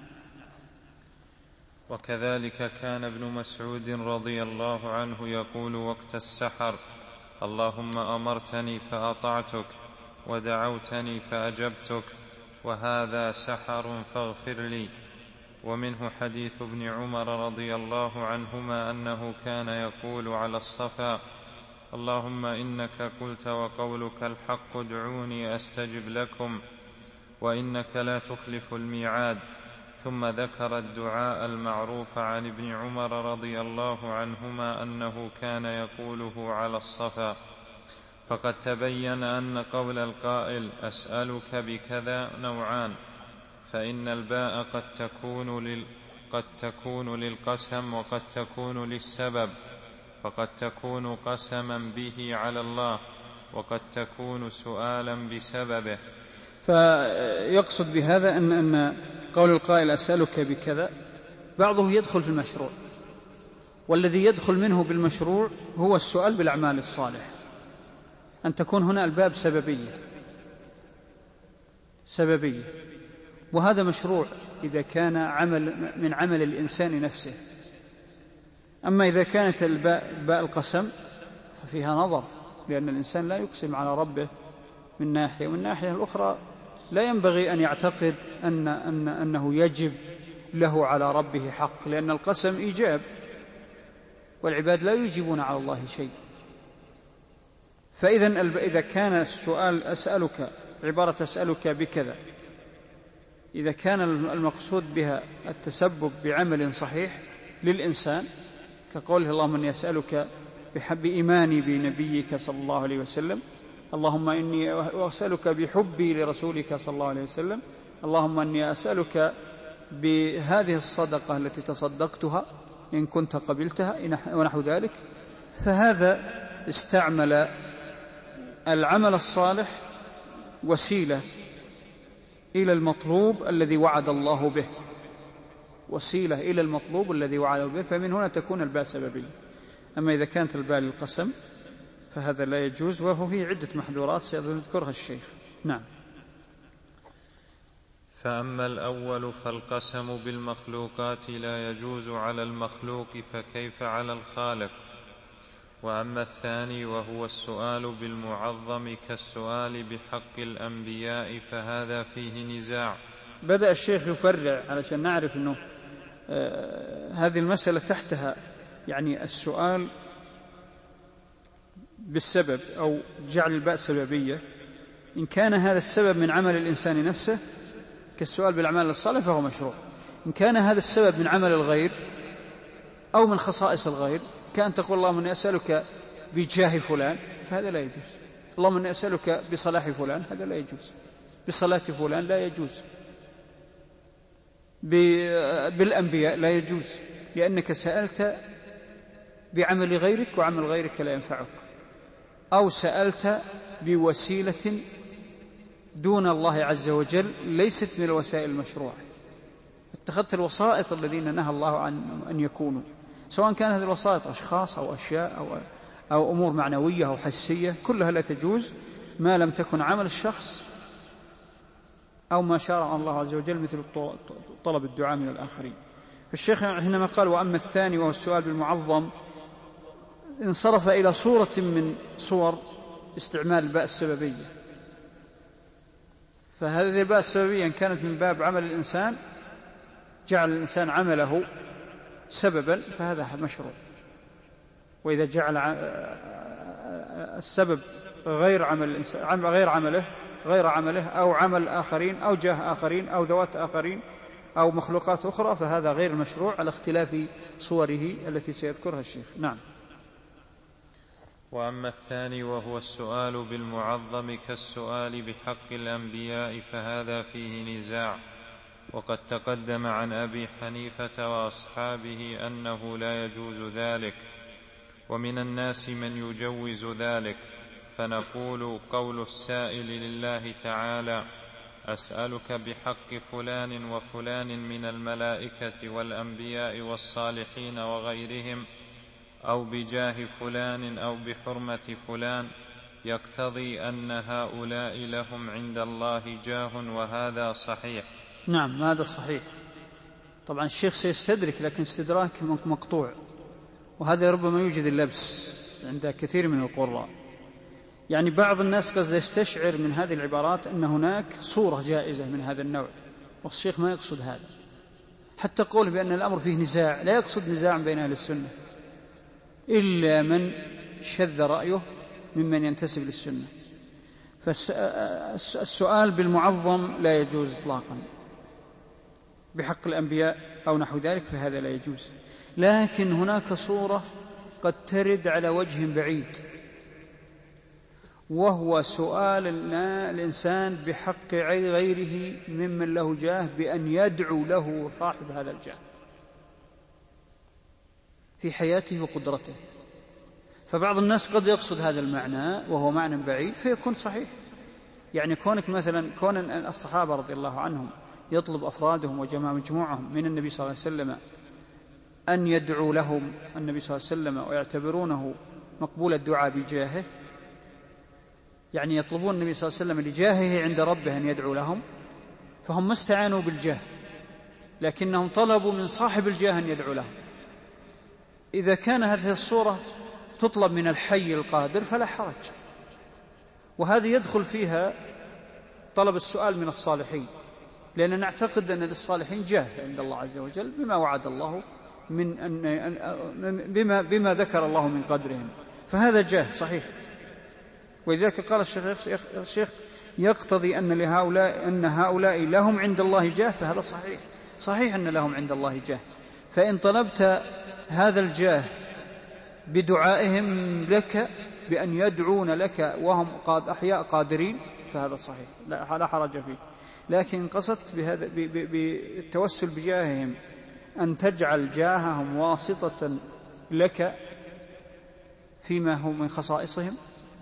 وكذلك كان ابن مسعود رضي الله عنه يقول وقت السحر: اللهم أمرتني فأطعتك ودعوتني فأجبتك وهذا سحر فاغفر لي. ومنه حديث ابن عمر رضي الله عنهما أنه كان يقول على الصفا: اللهم إنك قلت وقولك الحق ادعوني أستجب لكم وإنك لا تخلف الميعاد. ثم ذكر الدعاء المعروف عن ابن عمر رضي الله عنهما أنه كان يقوله على الصفا. فقد تبين أن قول القائل أسألك بكذا نوعان، فإن الباء قد تكون, لل... قد تكون للقسم وقد تكون للسبب، فقد تكون قسما به على الله وقد تكون سؤالا بسببه. فيقصد بهذا أن, أن قول القائل أسألك بكذا بعضه يدخل في المشروع، والذي يدخل منه بالمشروع هو السؤال بالأعمال الصالحة، أن تكون هنا الباب سببية سببية وهذا مشروع إذا كان عمل من عمل الإنسان نفسه. أما إذا كانت الباء باء القسم ففيها نظر، لأن الإنسان لا يقسم على ربه من ناحية، ومن ناحية الأخرى لا ينبغي أن يعتقد أن أن أنه يجب له على ربه حق، لأن القسم إيجاب والعباد لا يجيبون على الله شيء. فإذا إذا كان السؤال أسألك عبارة أسألك بكذا، إذا كان المقصود بها التسبب بعمل صحيح للإنسان كقوله اللهم إني أسألك بحب إيماني بنبيك صلى الله عليه وسلم، اللهم إني أسألك بحبي لرسولك صلى الله عليه وسلم، اللهم إني أسألك بهذه الصدقة التي تصدقتها إن كنت قبلتها ونحو ذلك، فهذا استعمل العمل الصالح وسيلة إلى المطلوب الذي وعد الله به، وسيلة إلى المطلوب الذي وعد به، فمن هنا تكون الباء سببية. أما إذا كانت الباء للقسم فهذا لا يجوز، وهو فيه عدة محذورات سيذكرها الشيخ. نعم. فأما الأول فالقسم بالمخلوقات لا يجوز على المخلوق، فكيف على الخالق؟ وأما الثاني وهو السؤال بالمعظم كالسؤال بحق الأنبياء فهذا فيه نزاع. بدأ الشيخ يفرع علشان نعرف أنه آه هذه المسألة تحتها يعني السؤال بالسبب أو جعل الباء سببية، إن كان هذا السبب من عمل الإنسان نفسه كالسؤال بالأعمال الصالحة فهو مشروع. إن كان هذا السبب من عمل الغير أو من خصائص الغير، كأن تقول اللهم إني أسألك بجاه فلان، فهذا لا يجوز. اللهم إني أسألك بصلاح فلان، هذا لا يجوز. بصلاة فلان لا يجوز. بالأنبياء لا يجوز، لأنك سألت بعمل غيرك وعمل غيرك لا ينفعك، أو سألت بوسيلة دون الله عز وجل ليست من الوسائل المشروعة، اتخذت الوسائط الذين نهى الله عن أن يكونوا، سواء كانت هذه الوسائط أشخاص أو أشياء أو, أو أمور معنوية أو حسية، كلها لا تجوز ما لم تكن عمل الشخص أو ما شرع الله عز وجل، مثل طلب الدعاء من الآخرين. الشيخ حينما قال وأما الثاني وهو السؤال بالمعظم، انصرف إلى صورة من صور استعمال الباء السببية، فهذه الباء السببية إن كانت من باب عمل الإنسان، جعل الإنسان عمله سببا، فهذا مشروع. وإذا جعل السبب غير عمل الإنسان، غير عمله غير عمله أو عمل آخرين أو جاه آخرين أو ذوات آخرين أو مخلوقات أخرى، فهذا غير مشروع على اختلاف صوره التي سيذكرها الشيخ. نعم. وأما الثاني وهو السؤال بالمعظم كالسؤال بحق الأنبياء فهذا فيه نزاع، وقد تقدم عن أبي حنيفة وأصحابه أنه لا يجوز ذلك، ومن الناس من يجوز ذلك، فنقول قول السائل لله تعالى أسألك بحق فلان وفلان من الملائكة والأنبياء والصالحين وغيرهم، أو بجاه فلان أو بحرمة فلان، يقتضي أن هؤلاء لهم عند الله جاه، وهذا صحيح. نعم هذا صحيح. طبعا الشيخ سيستدرك، لكن استدراك مقطوع، وهذا ربما يوجد اللبس عند كثير من القراء. يعني بعض الناس قد يستشعر من هذه العبارات أن هناك صورة جائزة من هذا النوع، والشيخ ما يقصد هذا. حتى قوله بأن الأمر فيه نزاع لا يقصد نزاع بين أهل السنة، إلا من شذ رأيه ممن ينتسب للسنة. فالسؤال بالمعظم لا يجوز إطلاقا بحق الأنبياء أو نحو ذلك، فهذا لا يجوز. لكن هناك صورة قد ترد على وجه بعيد، وهو سؤال الإنسان بحق غيره ممن له جاه بأن يدعو له صاحب هذا الجاه في حياته وقدرته. فبعض الناس قد يقصد هذا المعنى وهو معنى بعيد فيكون صحيح. يعني كونك مثلا كون الصحابة رضي الله عنهم يطلب أفرادهم وجماع مجموعهم من النبي صلى الله عليه وسلم أن يدعو لهم النبي صلى الله عليه وسلم ويعتبرونه مقبول الدعاء بجاهه، يعني يطلبون النبي صلى الله عليه وسلم لجاهه عند ربه أن يدعو لهم، فهم ما استعانوا بالجاه، لكنهم طلبوا من صاحب الجاه أن يدعو لهم. إذا كان هذه الصورة تطلب من الحي القادر فلا حرج، وهذه يدخل فيها طلب السؤال من الصالحين، لأننا نعتقد أن للصالحين جاه عند الله عز وجل بما وعد الله من أن بما, بما ذكر الله من قدرهم، فهذا جاه صحيح. ولذلك قال الشيخ, الشيخ يقتضي أن لهؤلاء أن هؤلاء لهم عند الله جاه، فهذا صحيح صحيح أن لهم عند الله جاه. فإن طلبت هذا الجاه بدعائهم لك بأن يدعون لك وهم قاد أحياء قادرين فهذا صحيح لا حرج فيه. لكن قصدت بهذا بالتوسل بجاههم أن تجعل جاههم واسطة لك فيما هو من خصائصهم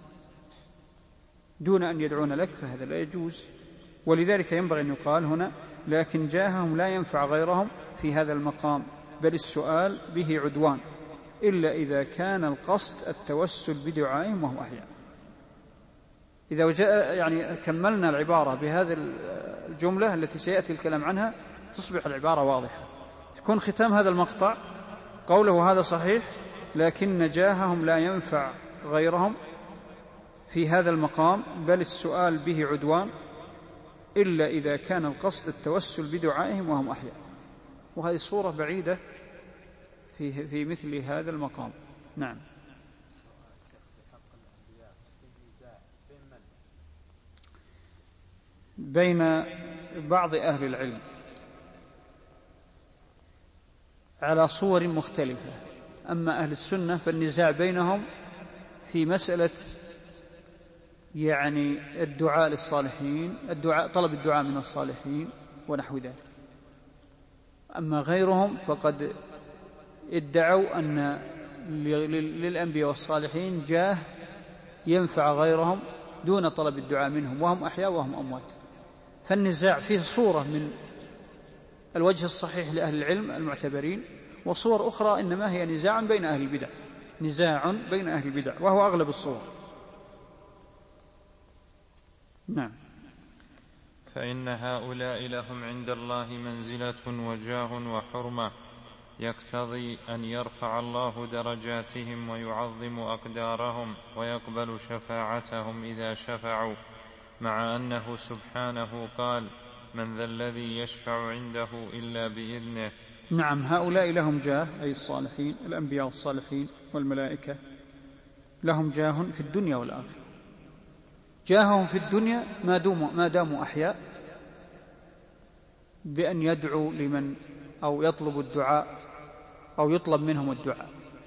دون أن يدعون لك، فهذا لا يجوز. ولذلك ينبغي أن يقال هنا لكن جاههم لا ينفع غيرهم في هذا المقام، بل السؤال به عدوان، إلا إذا كان القصد التوسل بدعائهم وهم أحياء. إذا وجاء يعني كملنا العبارة بهذه الجملة التي سيأتي الكلام عنها تصبح العبارة واضحة. يكون ختام هذا المقطع قوله هذا صحيح لكن جاههم لا ينفع غيرهم في هذا المقام، بل السؤال به عدوان إلا إذا كان القصد التوسل بدعائهم وهم أحياء. وهذه صورة بعيدة في, في مثل هذا المقام. نعم. بين بعض أهل العلم على صور مختلفة. أما أهل السنة فالنزاع بينهم في مسألة يعني الدعاء للصالحين، الدعاء طلب الدعاء من الصالحين ونحو ذلك. أما غيرهم فقد ادعوا أن للأنبياء والصالحين جاه ينفع غيرهم دون طلب الدعاء منهم وهم أحياء وهم أموات. فالنزاع فيه صورة من الوجه الصحيح لأهل العلم المعتبرين، وصور أخرى إنما هي نزاع بين أهل البدع، نزاع بين أهل البدع وهو أغلب الصور. نعم. فإن هؤلاء لهم عند الله منزلة وجاه وحرمة يقتضي أن يرفع الله درجاتهم ويعظم أقدارهم ويقبل شفاعتهم إذا شفعوا، مع أنه سبحانه قال: من ذا الذي يشفع عنده إلا بإذنه. نعم، هؤلاء لهم جاه، أي الصالحين الأنبياء والصالحين والملائكة لهم جاه في الدنيا والآخرة. جاههم في الدنيا ما داموا, ما داموا أحياء بأن يدعوا لمن أو يطلب الدعاء أو يطلب منهم الدعاء،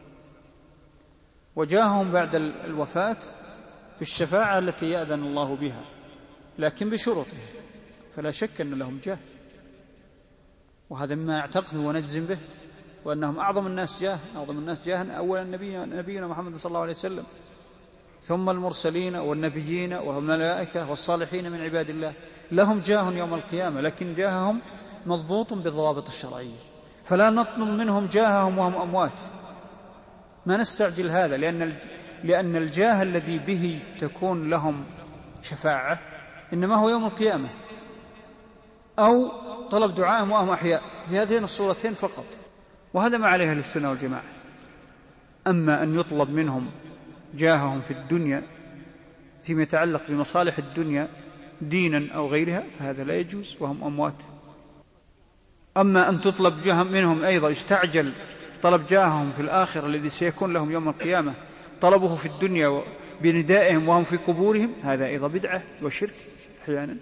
وجاههم بعد الوفاة في الشفاعة التي يأذن الله بها لكن بشروطه، فلا شك أن لهم جاه، وهذا مما يعتقد ونجزم به، وأنهم أعظم الناس جاه أعظم الناس جاها أولا نبينا محمد صلى الله عليه وسلم، ثم المرسلين والنبيين والملائكة والصالحين من عباد الله لهم جاه يوم القيامة، لكن جاههم مضبوط بالضوابط الشرعية، فلا نطلب منهم جاههم وهم أموات، ما نستعجل هذا، لأن لأن الجاه الذي به تكون لهم شفاعة إنما هو يوم القيامة أو طلب دعاءهم وهم أحياء، في هذين الصورتين فقط، وهذا ما عليها للسنة والجماعة. أما أن يطلب منهم جاههم في الدنيا فيما يتعلق بمصالح الدنيا دينا أو غيرها فهذا لا يجوز وهم أموات. أما أن تطلب جاه منهم أيضا يستعجل طلب جاههم في الآخرة الذي سيكون لهم يوم القيامة طلبه في الدنيا بندائهم وهم في قبورهم، هذا أيضا بدعة وشرك أحيانا.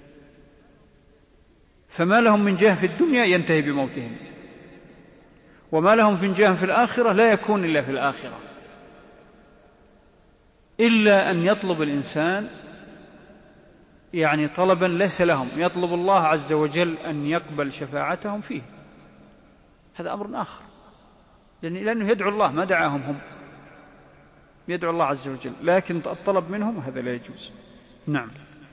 فما لهم من جاه في الدنيا ينتهي بموتهم، وما لهم من جاه في الآخرة لا يكون إلا في الآخرة، إلا أن يطلب الإنسان يعني طلبا ليس لهم، يطلب الله عز وجل أن يقبل شفاعتهم فيه، هذا أمر آخر، لأنه يدعو الله ما دعاهم هم، يدعو الله عز وجل، لكن الطلب منهم هذا لا يجوز. نعم.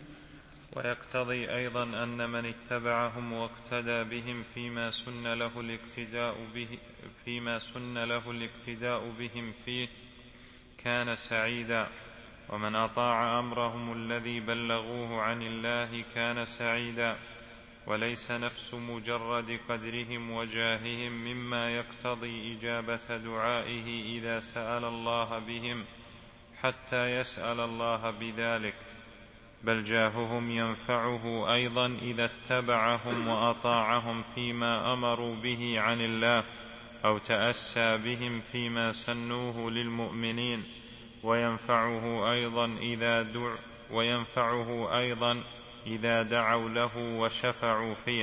ويقتضي أيضا أن من اتبعهم واقتدى بهم فيما سن له الاقتداء به فيما سن له الاقتداء بهم فيه كان سعيدا، ومن أطاع أمرهم الذي بلغوه عن الله كان سعيدا، وليس نفس مجرد قدرهم وجاههم مما يقتضي إجابة دعائه إذا سأل الله بهم حتى يسأل الله بذلك، بل جاههم ينفعه أيضا إذا اتبعهم وأطاعهم فيما أمروا به عن الله أو تأسى بهم فيما سنوه للمؤمنين، وينفعه أيضا إذا دع وينفعه أيضا إذا دعوا له وشفعوا فيه.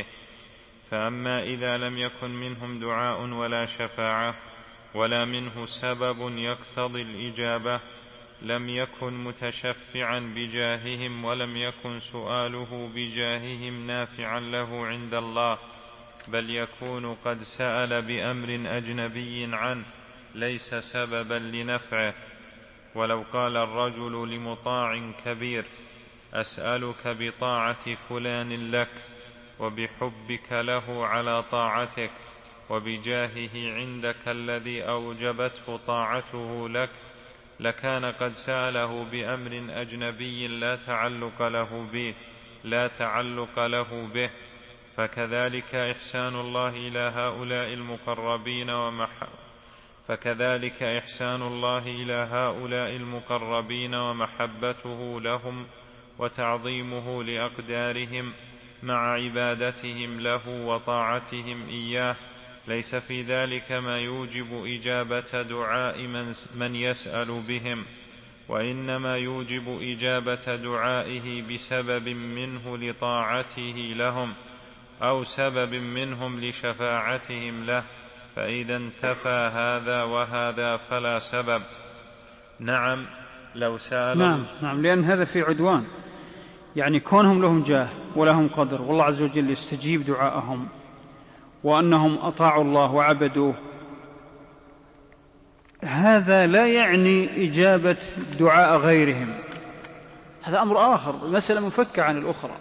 فأما إذا لم يكن منهم دعاء ولا شفاعة ولا منه سبب يقتضي الإجابة لم يكن متشفعا بجاههم، ولم يكن سؤاله بجاههم نافعا له عند الله، بل يكون قد سأل بأمر أجنبي عنه ليس سببا لنفعه. ولو قال الرجل لمطاع كبير: أسألك بطاعة فلان لك وبحبك له على طاعتك وبجاهه عندك الذي أوجبته طاعته لك، لكان قد سأله بأمر أجنبي لا تعلق له به لا تعلق له به فكذلك إحسان الله إلى هؤلاء المقربين ومح فكذلك إحسان الله إلى هؤلاء المقربين ومحبته لهم وتعظيمه لأقدارهم مع عبادتهم له وطاعتهم إياه، ليس في ذلك ما يوجب إجابة دعاء من, من يسأل بهم، وإنما يوجب إجابة دعائه بسبب منه لطاعته لهم أو سبب منهم لشفاعتهم له، فإذا انتفى هذا وهذا فلا سبب. نعم لو سأل نعم نعم لأن هذا في عدوان، يعني كونهم لهم جاه ولهم قدر والله عز وجل يستجيب دعاءهم وأنهم أطاعوا الله وعبدوه، هذا لا يعني إجابة دعاء غيرهم، هذا أمر آخر، مسألة منفكة عن الأخرى.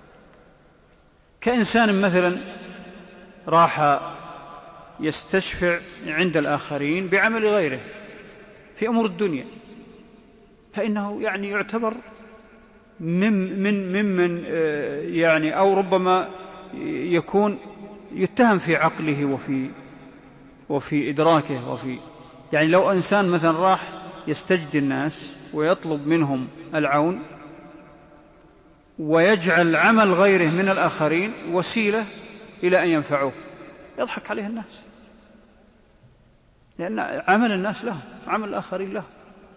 كإنسان مثلا راح يستشفع عند الآخرين بعمل غيره في أمور الدنيا، فإنه يعني يعتبر من من ممن يعني أو ربما يكون يتهم في عقله وفي وفي إدراكه وفي يعني لو إنسان مثلا راح يستجدي الناس ويطلب منهم العون ويجعل عمل غيره من الآخرين وسيلة إلى أن ينفعوه، يضحك عليه الناس، لأن عمل الناس له، عمل الآخرين له.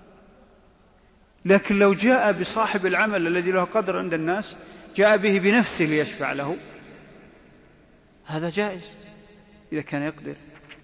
لكن لو جاء بصاحب العمل الذي له قدر عند الناس، جاء به بنفسه ليشفع له، هذا جائز إذا كان يقدر.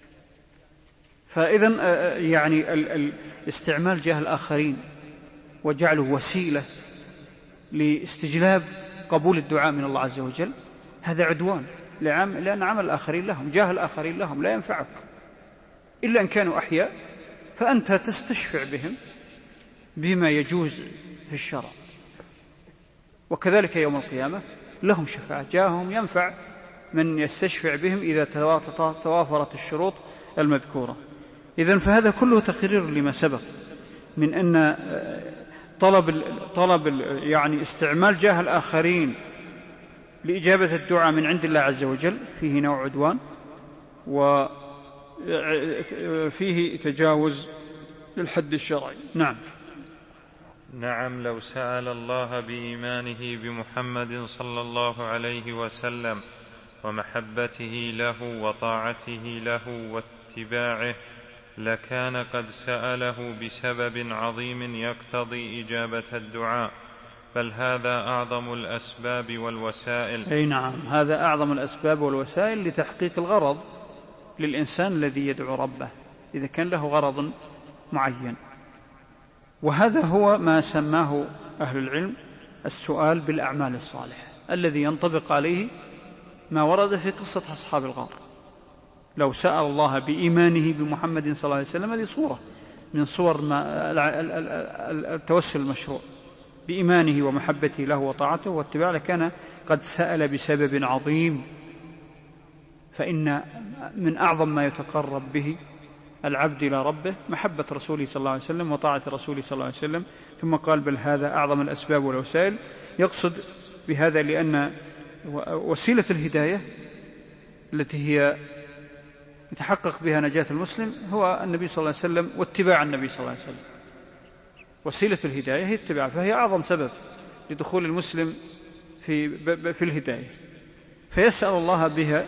فإذن يعني استعمال جاه الآخرين وجعله وسيلة لاستجلاب قبول الدعاء من الله عز وجل، هذا عدوان، لأن عمل الآخرين لهم، جاه الآخرين لهم لا ينفعك إلا أن كانوا أحياء، فأنت تستشفع بهم بما يجوز في الشرع. وكذلك يوم القيامة لهم شفاعة، جاههم ينفع من يستشفع بهم إذا توافرت الشروط المذكورة. إذن فهذا كله تقرير لما سبق من أن طلب طلب يعني استعمال جاه الآخرين لإجابة الدعاء من عند الله عز وجل فيه نوع عدوان، وفيه تجاوز للحد الشرعي. نعم. نعم، لو سأل الله بإيمانه بمحمد صلى الله عليه وسلم ومحبته له وطاعته له واتباعه لكان قد سأله بسبب عظيم يقتضي إجابة الدعاء، بل هذا أعظم الأسباب والوسائل. أي نعم، هذا أعظم الأسباب والوسائل لتحقيق الغرض للإنسان الذي يدعو ربه إذا كان له غرض معين. وهذا هو ما سماه أهل العلم السؤال بالأعمال الصالحة، الذي ينطبق عليه ما ورد في قصة أصحاب الغار. لو سأل الله بإيمانه بمحمد صلى الله عليه وسلم، هذه صورة من صور التوسل المشروع، بإيمانه ومحبته له وطاعته واتباعه لكان قد سأل بسبب عظيم. فإن من أعظم ما يتقرب به العبد إلى ربه محبة رسوله صلى الله عليه وسلم وطاعة رسوله صلى الله عليه وسلم. ثم قال بل هذا أعظم الأسباب والوسائل، يقصد بهذا لأن وسيلة الهداية التي هي يتحقق بها نجاة المسلم هو النبي صلى الله عليه وسلم واتباع النبي صلى الله عليه وسلم. وسيلة الهداية هي اتباع، فهي أعظم سبب لدخول المسلم في في الهداية، فيسأل الله بها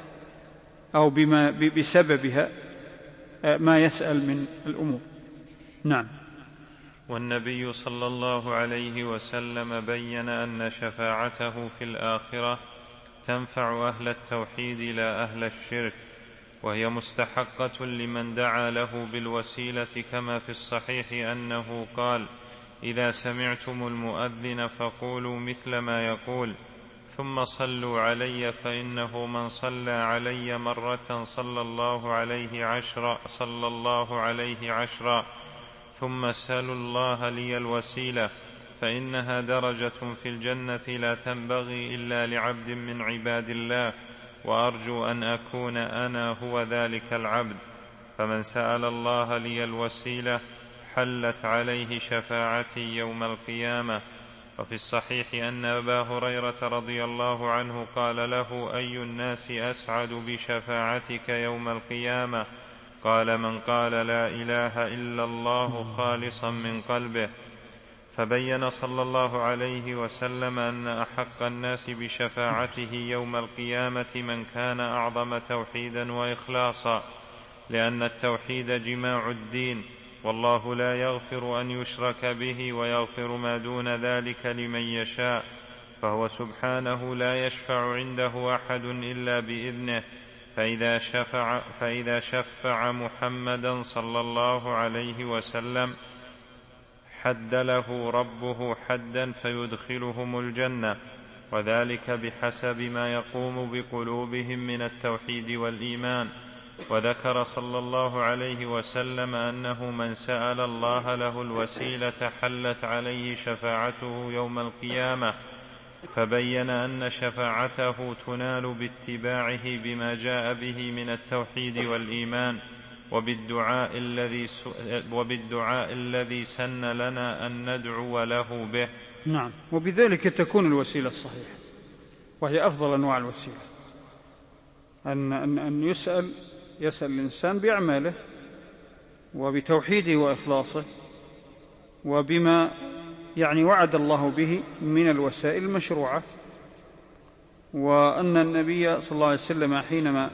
أو بما بسببها ما يسأل من الأمور. نعم. والنبي صلى الله عليه وسلم بين أن شفاعته في الآخرة تنفع أهل التوحيد لا أهل الشرك، وهي مستحقة لمن دعا له بالوسيلة، كما في الصحيح أنه قال إذا سمعتم المؤذن فقولوا مثل ما يقول ثم صلوا علي، فإنه من صلى علي مرة صلى الله عليه عشرا صلى الله عليه عشرا ثم سلوا الله لي الوسيلة، فإنها درجة في الجنة لا تنبغي إلا لعبد من عباد الله، وأرجو أن أكون أنا هو ذلك العبد. فمن سأل الله لي الوسيلة حلت عليه شفاعتي يوم القيامة. وفي الصحيح أن أبا هريرة رضي الله عنه قال له أي الناس أسعد بشفاعتك يوم القيامة؟ قال من قال لا إله إلا الله خالصا من قلبه. فبين صلى الله عليه وسلم أن أحق الناس بشفاعته يوم القيامة من كان أعظم توحيدا وإخلاصا، لأن التوحيد جماع الدين، والله لا يغفر أن يشرك به ويغفر ما دون ذلك لمن يشاء، فهو سبحانه لا يشفع عنده أحد إلا بإذنه. فإذا شفع, فإذا شفع محمدا صلى الله عليه وسلم حد له ربه حدا فيدخلهم الجنة، وذلك بحسب ما يقوم بقلوبهم من التوحيد والإيمان. وذكر صلى الله عليه وسلم أنه من سأل الله له الوسيلة حلت عليه شفاعته يوم القيامة، فبين أن شفاعته تنال باتباعه بما جاء به من التوحيد والإيمان وبالدعاء الذي وبالدعاء الذي سن لنا أن ندعو له به. نعم، وبذلك تكون الوسيلة الصحيحة، وهي أفضل أنواع الوسيلة، أن أن أن يسأل يسأل الإنسان بأعماله وبتوحيده وإخلاصه وبما يعني وعد الله به من الوسائل المشروعة. وأن النبي صلى الله عليه وسلم حينما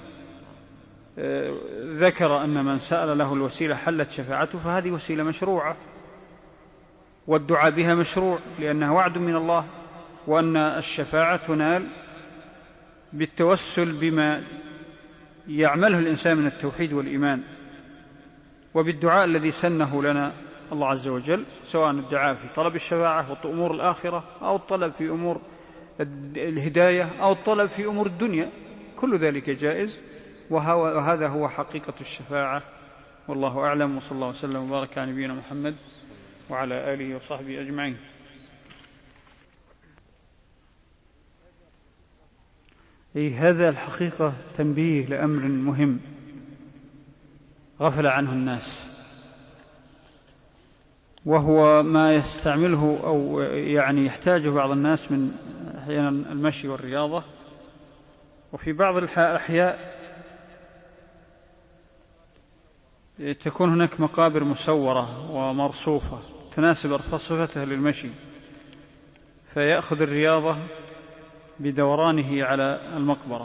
ذكر أن من سأل له الوسيلة حلت شفاعته، فهذه وسيلة مشروعة، والدعاء بها مشروع لأنها وعد من الله، وأن الشفاعة تنال بالتوسل بما يعمله الإنسان من التوحيد والإيمان وبالدعاء الذي سنه لنا الله عز وجل، سواء الدعاء في طلب الشفاعة وأمور الآخرة، أو الطلب في أمور الهداية، أو الطلب في أمور الدنيا، كل ذلك جائز، وهذا هو حقيقة الشفاعة. والله أعلم، وصلى الله وسلم وبارك على نبينا محمد وعلى آله وصحبه أجمعين. أي هذا الحقيقة تنبيه لأمر مهم غفل عنه الناس، وهو ما يستعمله أو يعني يحتاجه بعض الناس من أحيانا المشي والرياضة، وفي بعض الأحياء تكون هناك مقابر مسورة ومرصوفة تناسب صفتها للمشي، فيأخذ الرياضة بدورانه على المقبرة.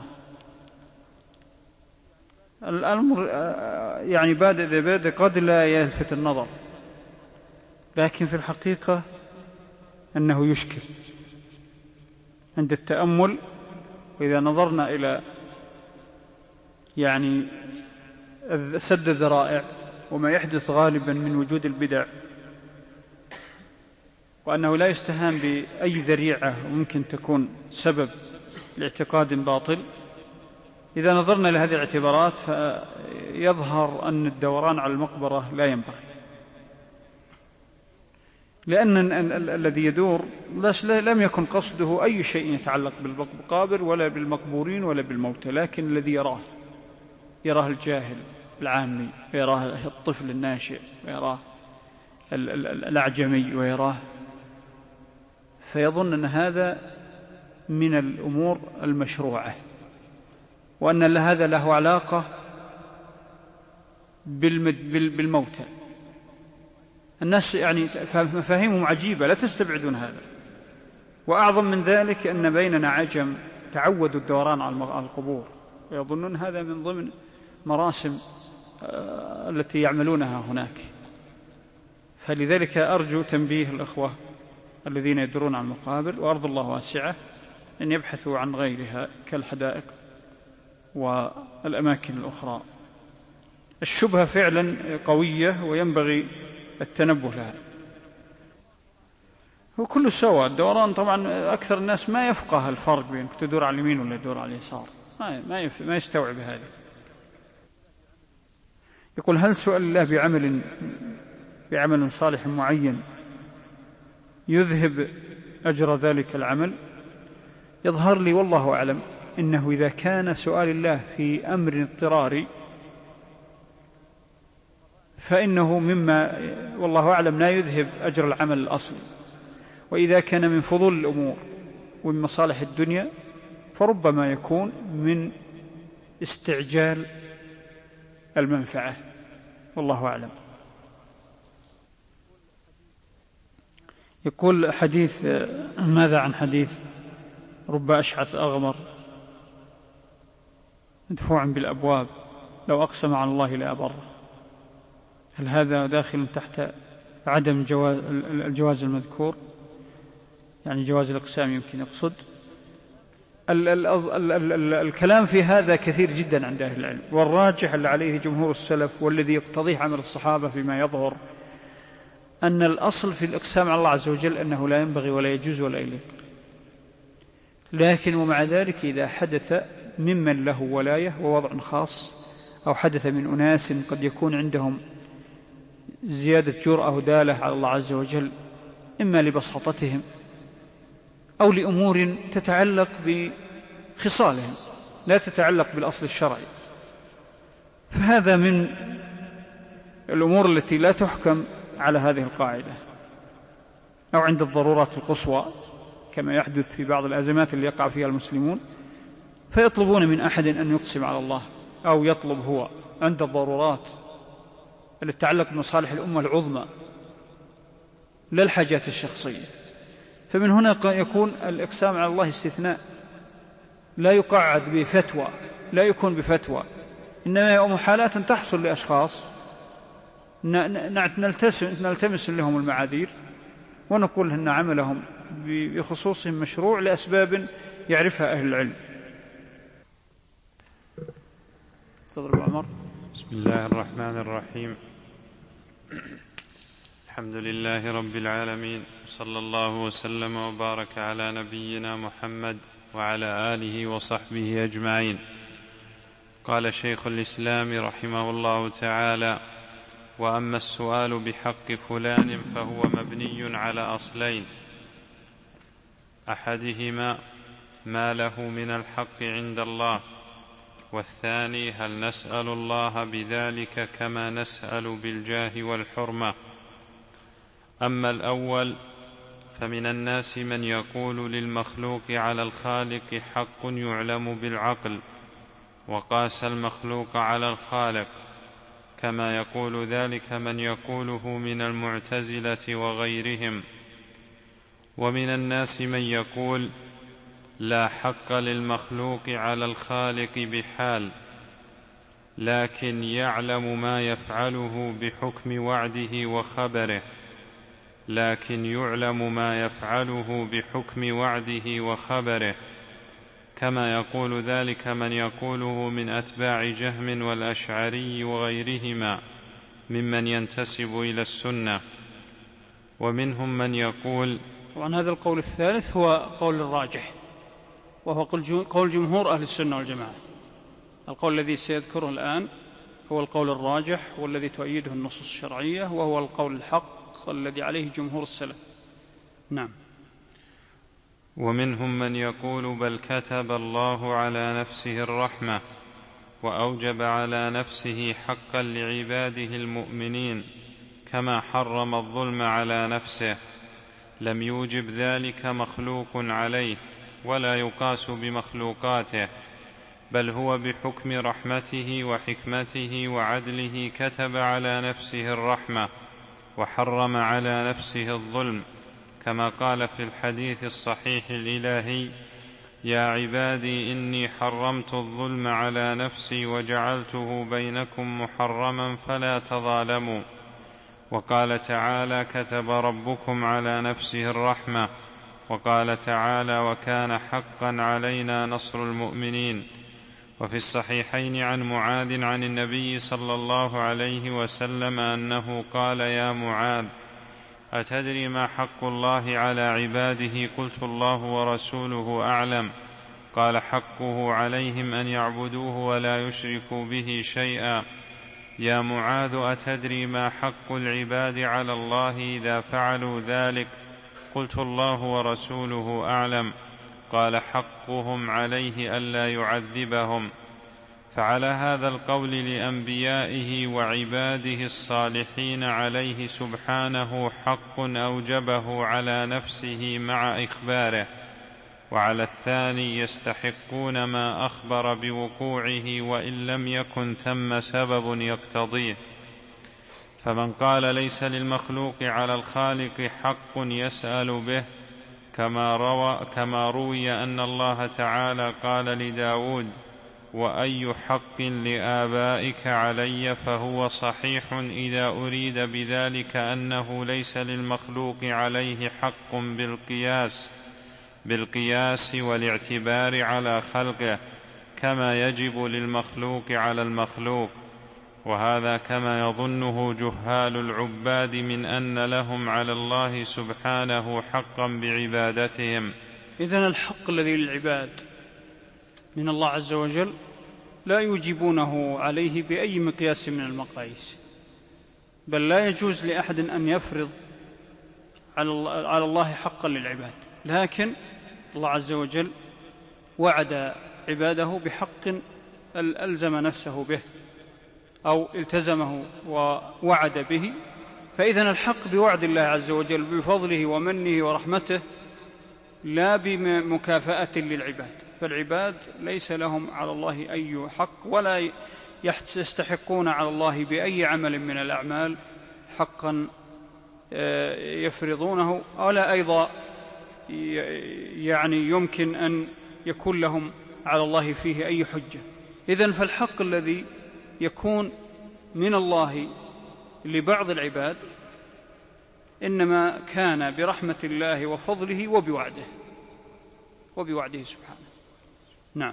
الأمر يعني بعد ذا بعد قد لا يلفت النظر، لكن في الحقيقة أنه يشكل عند التأمل. وإذا نظرنا إلى يعني سد الذرائع وما يحدث غالبا من وجود البدع، وأنه لا يستهان بأي ذريعة ممكن تكون سبب لاعتقاد باطل، إذا نظرنا لهذه الاعتبارات فيظهر أن الدوران على المقبرة لا ينبغي، لأن الذي يدور لم يكن قصده أي شيء يتعلق بالمقابر ولا بالمقبورين ولا بالموتى، لكن الذي يراه يراه الجاهل العامي، ويراه الطفل الناشئ، ويراه الأعجمي، ويراه فيظن أن هذا من الأمور المشروعة، وأن هذا له علاقة بالموتى. الناس يعني مفاهيمهم عجيبة، لا تستبعدون هذا. وأعظم من ذلك أن بيننا عجم تعودوا الدوران على القبور، ويظنون هذا من ضمن مراسم التي يعملونها هناك. فلذلك أرجو تنبيه الأخوة الذين يدورون على المقابر، وأرض الله واسعة، أن يبحثوا عن غيرها كالحدائق والأماكن الأخرى. الشبهة فعلا قوية وينبغي التنبه لها. هو كله سواء الدوران، طبعا أكثر الناس ما يفقه الفرق بين تدور على اليمين ولا تدور على اليسار، ما ما يستوعب هذا. يقول: هل سؤال الله بعمل بعمل صالح معين يذهب أجر ذلك العمل؟ يظهر لي والله أعلم إنه إذا كان سؤال الله في أمر اضطراري فإنه مما والله أعلم لا يذهب أجر العمل الأصلي، وإذا كان من فضول الأمور ومن مصالح الدنيا فربما يكون من استعجال المنفعة، والله أعلم. يقول: حديث ماذا عن حديث رب أشعث أغمر مدفوع بالأبواب لو أقسم على الله لأبره؟ هل هذا داخل تحت عدم جواز الجواز المذكور؟ يعني جواز الإقسام يمكن يقصد. ال ال ال ال ال الكلام في هذا كثير جدا عند أهل العلم، والراجح اللي عليه جمهور السلف والذي يقتضيه عمل الصحابة فيما يظهر أن الأصل في الإقسام على الله عز وجل أنه لا ينبغي ولا يجوز ولا يليق، لكن ومع ذلك إذا حدث ممن له ولاية ووضع خاص، أو حدث من أناس قد يكون عندهم زيادة جرأة ودالة على الله عز وجل، إما لبساطتهم أو لأمور تتعلق بخصالهم لا تتعلق بالأصل الشرعي، فهذا من الأمور التي لا تحكم على هذه القاعدة. أو عند الضرورات القصوى كما يحدث في بعض الأزمات اللي يقع فيها المسلمون، فيطلبون من أحد أن يقسم على الله، أو يطلب هو عند الضرورات التي تتعلق بمصالح الأمة العظمى لا الحاجات الشخصية. فمن هنا يكون الإقسام على الله استثناء، لا يقعد بفتوى، لا يكون بفتوى، إنما محالات تحصل لأشخاص نلتمس لهم المعاذير ونقول أن عملهم بخصوصهم مشروع لأسباب يعرفها أهل العلم. تضرب عمر. بسم الله الرحمن الرحيم. الحمد لله رب العالمين، صلى الله وسلم وبارك على نبينا محمد وعلى آله وصحبه أجمعين. قال شيخ الإسلام رحمه الله تعالى: وأما السؤال بحق فلان فهو مبني على أصلين: أحدهما ما له من الحق عند الله، والثاني هل نسأل الله بذلك كما نسأل بالجاه والحرمة. أما الأول فمن الناس من يقول للمخلوق على الخالق حق يعلم بالعقل، وقاس المخلوق على الخالق، كما يقول ذلك من يقوله من المعتزلة وغيرهم. ومن الناس من يقول لا حق للمخلوق على الخالق بحال، لكن يعلم ما يفعله بحكم وعده وخبره لكن يعلم ما يفعله بحكم وعده وخبره كما يقول ذلك من يقوله من أتباع جهم والأشعري وغيرهما ممن ينتسب إلى السنة. ومنهم من يقول، طبعا هذا القول الثالث هو قول الراجح، وهو قول جمهور أهل السنة والجماعة. القول الذي سيذكره الآن هو القول الراجح والذي تؤيده النصوص الشرعية، وهو القول الحق الذي عليه جمهور السلف. نعم. ومنهم من يقول بل كتب الله على نفسه الرحمة وأوجب على نفسه حقا لعباده المؤمنين كما حرم الظلم على نفسه، لم يوجب ذلك مخلوق عليه ولا يقاس بمخلوقاته، بل هو بحكم رحمته وحكمته وعدله كتب على نفسه الرحمة وحرم على نفسه الظلم، كما قال في الحديث الصحيح الإلهي: يا عبادي إني حرمت الظلم على نفسي وجعلته بينكم محرما فلا تظالموا. وقال تعالى: كتب ربكم على نفسه الرحمة. وقال تعالى: وكان حقا علينا نصر المؤمنين. وفي الصحيحين عن معاذ عن النبي صلى الله عليه وسلم أنه قال: يا معاذ أتدري ما حق الله على عباده؟ قلت: الله ورسوله أعلم. قال: حقه عليهم أن يعبدوه ولا يشركوا به شيئا. يا معاذ أتدري ما حق العباد على الله إذا فعلوا ذلك؟ قلت: الله ورسوله أعلم. قال: حقهم عليه ألا يعذبهم. فعلى هذا القول لأنبيائه وعباده الصالحين عليه سبحانه حق أوجبه على نفسه مع إخباره، وعلى الثاني يستحقون ما أخبر بوقوعه وإن لم يكن ثم سبب يقتضيه. فمن قال ليس للمخلوق على الخالق حق يسأل به، كما روى, كما روي أن الله تعالى قال لداود: وأي حق لآبائك علي؟ فهو صحيح إذا أريد بذلك أنه ليس للمخلوق عليه حق بالقياس بالقياس والاعتبار على خلقه كما يجب للمخلوق على المخلوق. وهذا كما يظنه جهال العباد من أن لهم على الله سبحانه حقا بعبادتهم، إذن الحق الذي للعباد من الله عز وجل لا يوجبونه عليه بأي مقياس من المقاييس، بل لا يجوز لأحد أن يفرض على الله حقا للعباد، لكن الله عز وجل وعد عباده بحق ألزم نفسه به أو التزمه ووعد به. فإذن الحق بوعد الله عز وجل بفضله ومنه ورحمته لا بمكافأة للعباد، فالعباد ليس لهم على الله أي حق ولا يستحقون على الله بأي عمل من الأعمال حقا يفرضونه، ولا أيضا يعني يمكن أن يكون لهم على الله فيه أي حجة. إذن فالحق الذي يكون من الله لبعض العباد إنما كان برحمة الله وفضله وبوعده وبوعده سبحانه. نعم.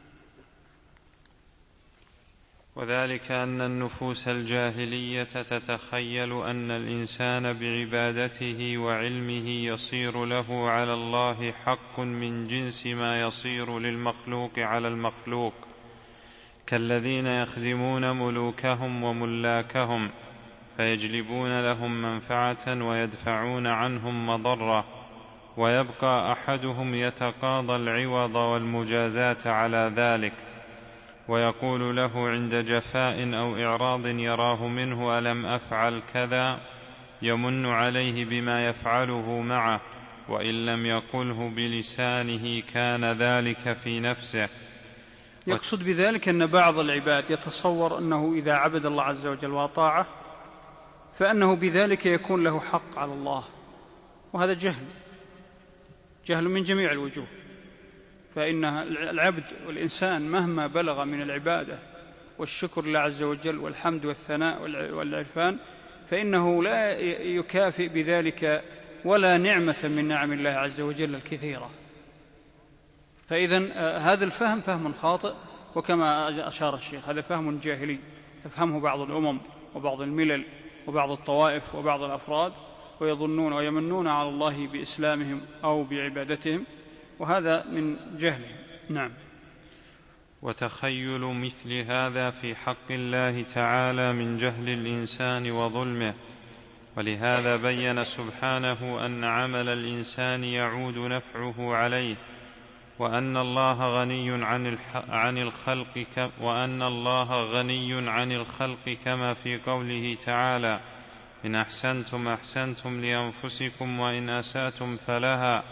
وذلك أن النفوس الجاهلية تتخيل أن الإنسان بعبادته وعلمه يصير له على الله حق من جنس ما يصير للمخلوق على المخلوق، كالذين يخدمون ملوكهم وملاكهم فيجلبون لهم منفعة ويدفعون عنهم مضرة، ويبقى أحدهم يتقاضى العوض والمجازاة على ذلك، ويقول له عند جفاء أو إعراض يراه منه ألم أفعل كذا، يمن عليه بما يفعله معه، وإن لم يقله بلسانه كان ذلك في نفسه. يقصد بذلك أن بعض العباد يتصور أنه إذا عبد الله عز وجل وأطاعه فأنه بذلك يكون له حق على الله، وهذا جهل جهل من جميع الوجوه. فإن العبد والإنسان مهما بلغ من العبادة والشكر لله عز وجل والحمد والثناء والعرفان فإنه لا يكافئ بذلك ولا نعمة من نعم الله عز وجل الكثيرة. فإذن هذا الفهم فهم خاطئ، وكما أشار الشيخ هذا فهم جاهلي يفهمه بعض الأمم وبعض الملل وبعض الطوائف وبعض الأفراد، ويظنون ويمنون على الله بإسلامهم أو بعبادتهم، وهذا من جهلهم. نعم. وتخيل مثل هذا في حق الله تعالى من جهل الإنسان وظلمه، ولهذا بين سبحانه أن عمل الإنسان يعود نفعه عليه، وأن الله غني عن عن الخلق وأن الله غني عن الخلق كما في قوله تعالى إن أحسنتم أحسنتم لأنفسكم وإن أسأتم فلها،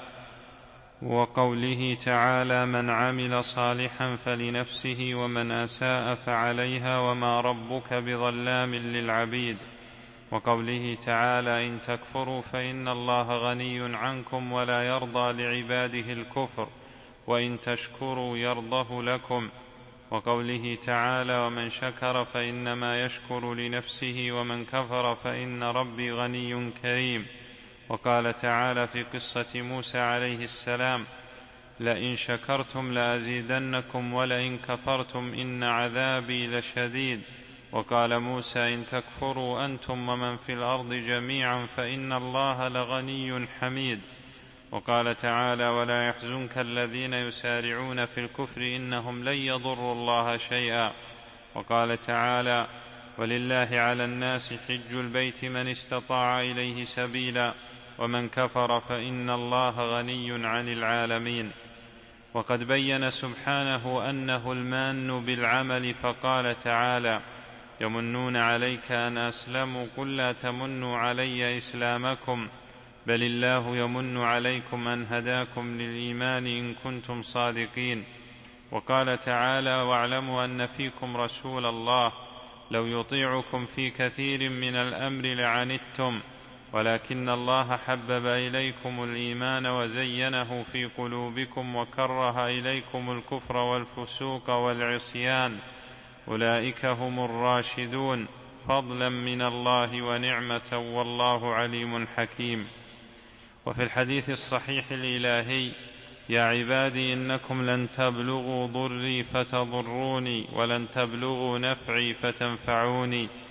وقوله تعالى من عمل صالحا فلنفسه ومن أساء فعليها وما ربك بظلام للعبيد، وقوله تعالى إن تكفروا فإن الله غني عنكم ولا يرضى لعباده الكفر وإن تشكروا يرضه لكم، وقوله تعالى ومن شكر فإنما يشكر لنفسه ومن كفر فإن ربي غني كريم. وقال تعالى في قصة موسى عليه السلام لئن شكرتم لأزيدنكم ولئن كفرتم إن عذابي لشديد. وقال موسى إن تكفروا أنتم ومن في الأرض جميعا فإن الله لغني حميد. وقال تعالى ولا يحزنك الذين يسارعون في الكفر إنهم لن يضروا الله شيئا. وقال تعالى ولله على الناس حج البيت من استطاع إليه سبيلا ومن كفر فإن الله غني عن العالمين. وقد بين سبحانه أنه المان بالعمل، فقال تعالى يمنون عليك أن أسلموا قل لا تمنوا علي إسلامكم بل الله يمن عليكم أن هداكم للإيمان إن كنتم صادقين. وقال تعالى واعلموا أن فيكم رسول الله لو يطيعكم في كثير من الأمر لعنتم ولكن الله حبب إليكم الإيمان وزينه في قلوبكم وكره إليكم الكفر والفسوق والعصيان أولئك هم الراشدون فضلا من الله ونعمة والله عليم حكيم. وفي الحديث الصحيح الإلهي يا عبادي إنكم لن تبلغوا ضري فتضروني ولن تبلغوا نفعي فتنفعوني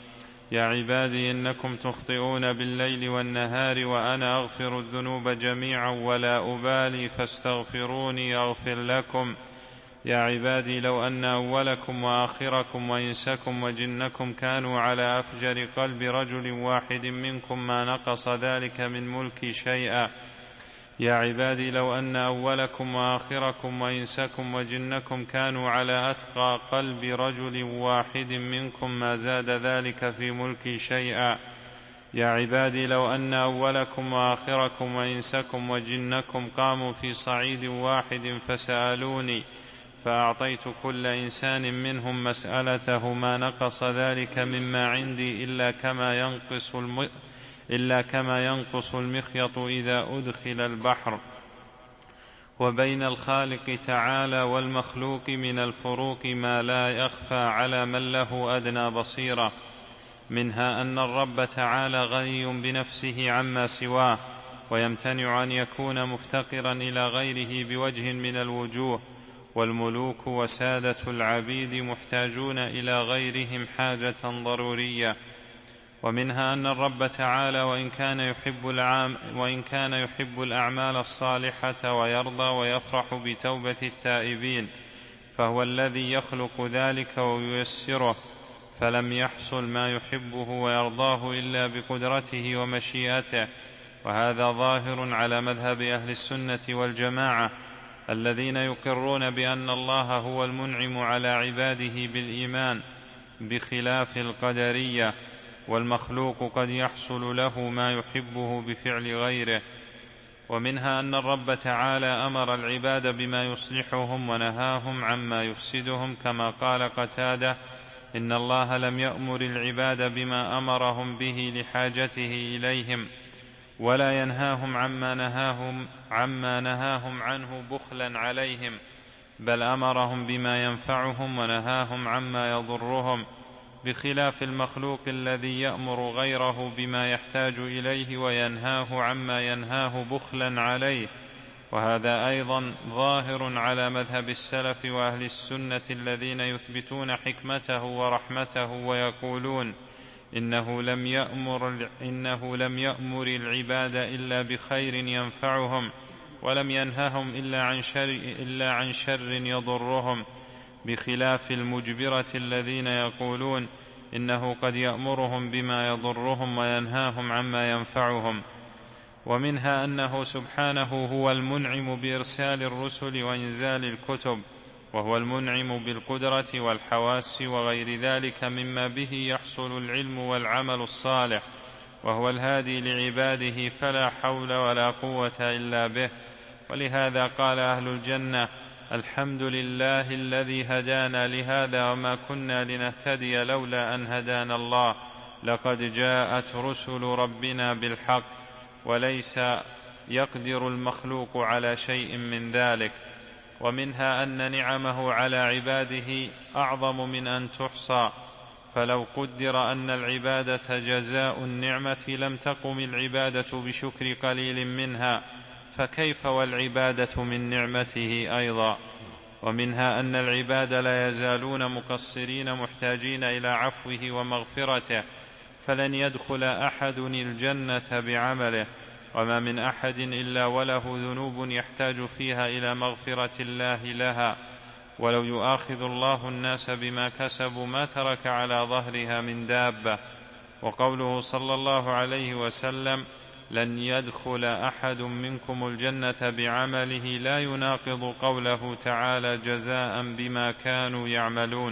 يا عبادي إنكم تخطئون بالليل والنهار وأنا أغفر الذنوب جميعا ولا أبالي فاستغفروني أغفر لكم. يا عبادي لو أن أولكم وآخركم وإنسكم وجنكم كانوا على أفجر قلب رجل واحد منكم ما نقص ذلك من ملكي شيئا. يا عبادي لو أن أولكم وآخركم وإنسكم وجنكم كانوا على أتقى قلب رجل واحد منكم ما زاد ذلك في ملكي شيئا. يا عبادي لو أن أولكم وآخركم وإنسكم وجنكم قاموا في صعيد واحد فسألوني فأعطيت كل إنسان منهم مسألته ما نقص ذلك مما عندي إلا كما ينقص الم... إلا كما ينقص المخيط إذا أدخل البحر. وبين الخالق تعالى والمخلوق من الفروق ما لا يخفى على من له أدنى بصيرة، منها أن الرب تعالى غني بنفسه عما سواه، ويمتنع أن يكون مفتقرا إلى غيره بوجه من الوجوه، والملوك وسادة العبيد محتاجون إلى غيرهم حاجة ضرورية. ومنها أن الرب تعالى وإن كان يحب العام وإن كان يحب الأعمال الصالحة ويرضى ويفرح بتوبة التائبين، فهو الذي يخلق ذلك وييسره، فلم يحصل ما يحبه ويرضاه إلا بقدرته ومشيئته. وهذا ظاهر على مذهب أهل السنة والجماعة الذين يقرون بأن الله هو المنعم على عباده بالإيمان، بخلاف القدرية، والمخلوق قد يحصل له ما يحبه بفعل غيره. ومنها أن الرب تعالى أمر العباد بما يصلحهم ونهاهم عما يفسدهم، كما قال قتادة: إن الله لم يأمر العباد بما أمرهم به لحاجته إليهم، ولا ينهاهم عما نهاهم, عما نهاهم عنه بخلا عليهم، بل أمرهم بما ينفعهم ونهاهم عما يضرهم، بخلاف المخلوق الذي يأمر غيره بما يحتاج إليه وينهاه عما ينهاه بخلا عليه. وهذا أيضا ظاهر على مذهب السلف وأهل السنة الذين يثبتون حكمته ورحمته ويقولون إنه لم يأمر, إنه لم يأمر العباد إلا بخير ينفعهم، ولم ينههم إلا عن شر, إلا عن شر يضرهم، بخلاف المجبرة الذين يقولون إنه قد يأمرهم بما يضرهم وينهاهم عما ينفعهم. ومنها أنه سبحانه هو المنعم بإرسال الرسل وإنزال الكتب، وهو المنعم بالقدرة والحواس وغير ذلك مما به يحصل العلم والعمل الصالح، وهو الهادي لعباده فلا حول ولا قوة إلا به. ولهذا قال أهل الجنة: الحمد لله الذي هدانا لهذا وما كنا لنهتدي لولا أن هدانا الله، لقد جاءت رسل ربنا بالحق، وليس يقدر المخلوق على شيء من ذلك. ومنها أن نعمه على عباده أعظم من أن تحصى، فلو قدر أن العبادة جزاء النعمة لم تقم العبادة بشكر قليل منها، فكيف والعبادة من نعمته أيضا. ومنها أن العباد لا يزالون مقصرين محتاجين إلى عفوه ومغفرته، فلن يدخل أحد الجنة بعمله، وما من أحد إلا وله ذنوب يحتاج فيها إلى مغفرة الله لها، ولو يؤاخذ الله الناس بما كسبوا ما ترك على ظهرها من دابة. وقوله صلى الله عليه وسلم: لن يدخل أحد منكم الجنة بعمله لا يناقض قوله تعالى: جزاء بما كانوا يعملون.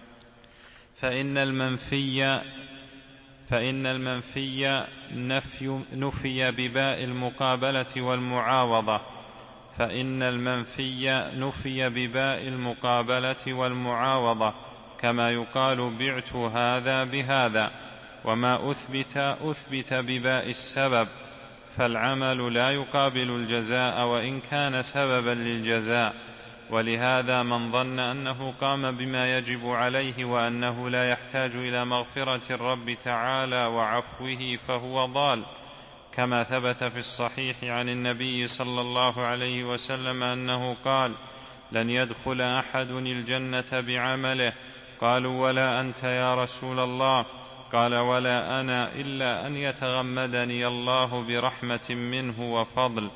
فإن المنفي فإن المنفي نفي, نفي بباء المقابلة والمعاوضة فإن المنفي نفي بباء المقابلة والمعاوضة كما يقال: بعت هذا بهذا. وما أثبت أثبت بباء السبب، فالعمل لا يقابل الجزاء وإن كان سببا للجزاء. ولهذا من ظن أنه قام بما يجب عليه وأنه لا يحتاج إلى مغفرة الرب تعالى وعفوه فهو ضال، كما ثبت في الصحيح عن النبي صلى الله عليه وسلم أنه قال: لن يدخل أحد الجنة بعمله. قالوا: ولا أنت يا رسول الله؟ قال: ولا أنا إلا أن يتغمدني الله برحمة منه وفضل.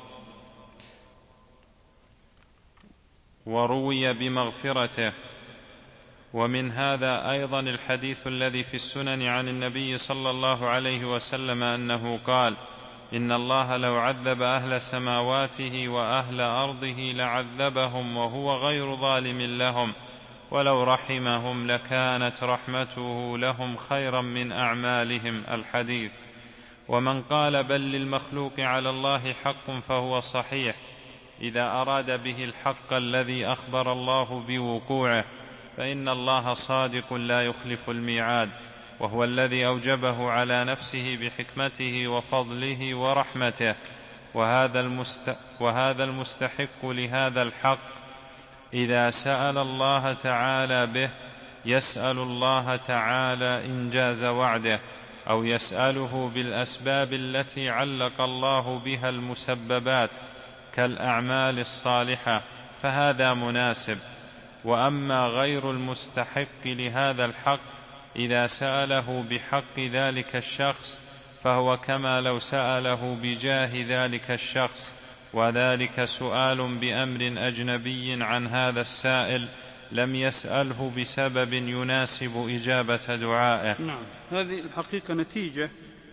وروي بمغفرته. ومن هذا أيضا الحديث الذي في السنن عن النبي صلى الله عليه وسلم أنه قال: إن الله لو عذب أهل سماواته وأهل أرضه لعذبهم وهو غير ظالم لهم، ولو رحمهم لكانت رحمته لهم خيرا من أعمالهم. الحديث. ومن قال بل للمخلوق على الله حق فهو صحيح إذا أراد به الحق الذي أخبر الله بوقوعه، فإن الله صادق لا يخلف الميعاد، وهو الذي أوجبه على نفسه بحكمته وفضله ورحمته. وهذا, المست... وهذا المستحق لهذا الحق إذا سأل الله تعالى به يسأل الله تعالى إنجاز وعده، أو يسأله بالأسباب التي علق الله بها المسببات كالأعمال الصالحة، فهذا مناسب. وأما غير المستحق لهذا الحق إذا سأله بحق ذلك الشخص فهو كما لو سأله بجاه ذلك الشخص، وذلك سؤال بأمر أجنبي عن هذا السائل لم يسأله بسبب يناسب إجابة دعائه. نعم، هذه الحقيقة نتيجة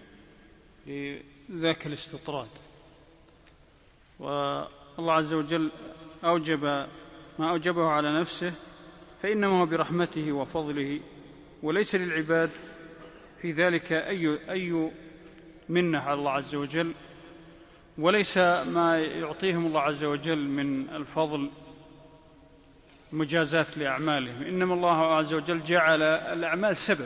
لذاك الاستطراد، والله عز وجل أوجب ما أوجبه على نفسه فإنما هو برحمته وفضله، وليس للعباد في ذلك أي, أي منة على الله عز وجل، وليس ما يعطيهم الله عز وجل من الفضل مجازات لأعمالهم، إنما الله عز وجل جعل الأعمال سبب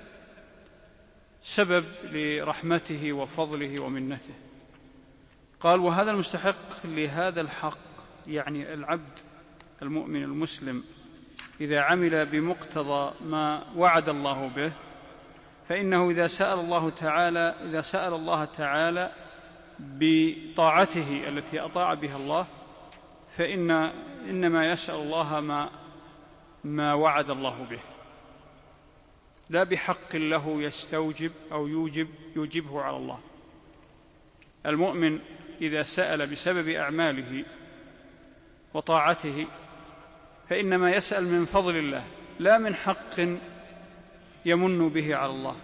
سبب لرحمته وفضله ومنته. قال: وهذا المستحق لهذا الحق، يعني العبد المؤمن المسلم إذا عمل بمقتضى ما وعد الله به، فإنه إذا سأل الله تعالى إذا سأل الله تعالى بطاعته التي أطاع بها الله، فإن إنما يسأل الله ما ما وعد الله به، لا بحق له يستوجب أو يوجب يوجبه على الله. المؤمن إذا سأل بسبب أعماله وطاعته فإنما يسأل من فضل الله، لا من حق يمن به على الله،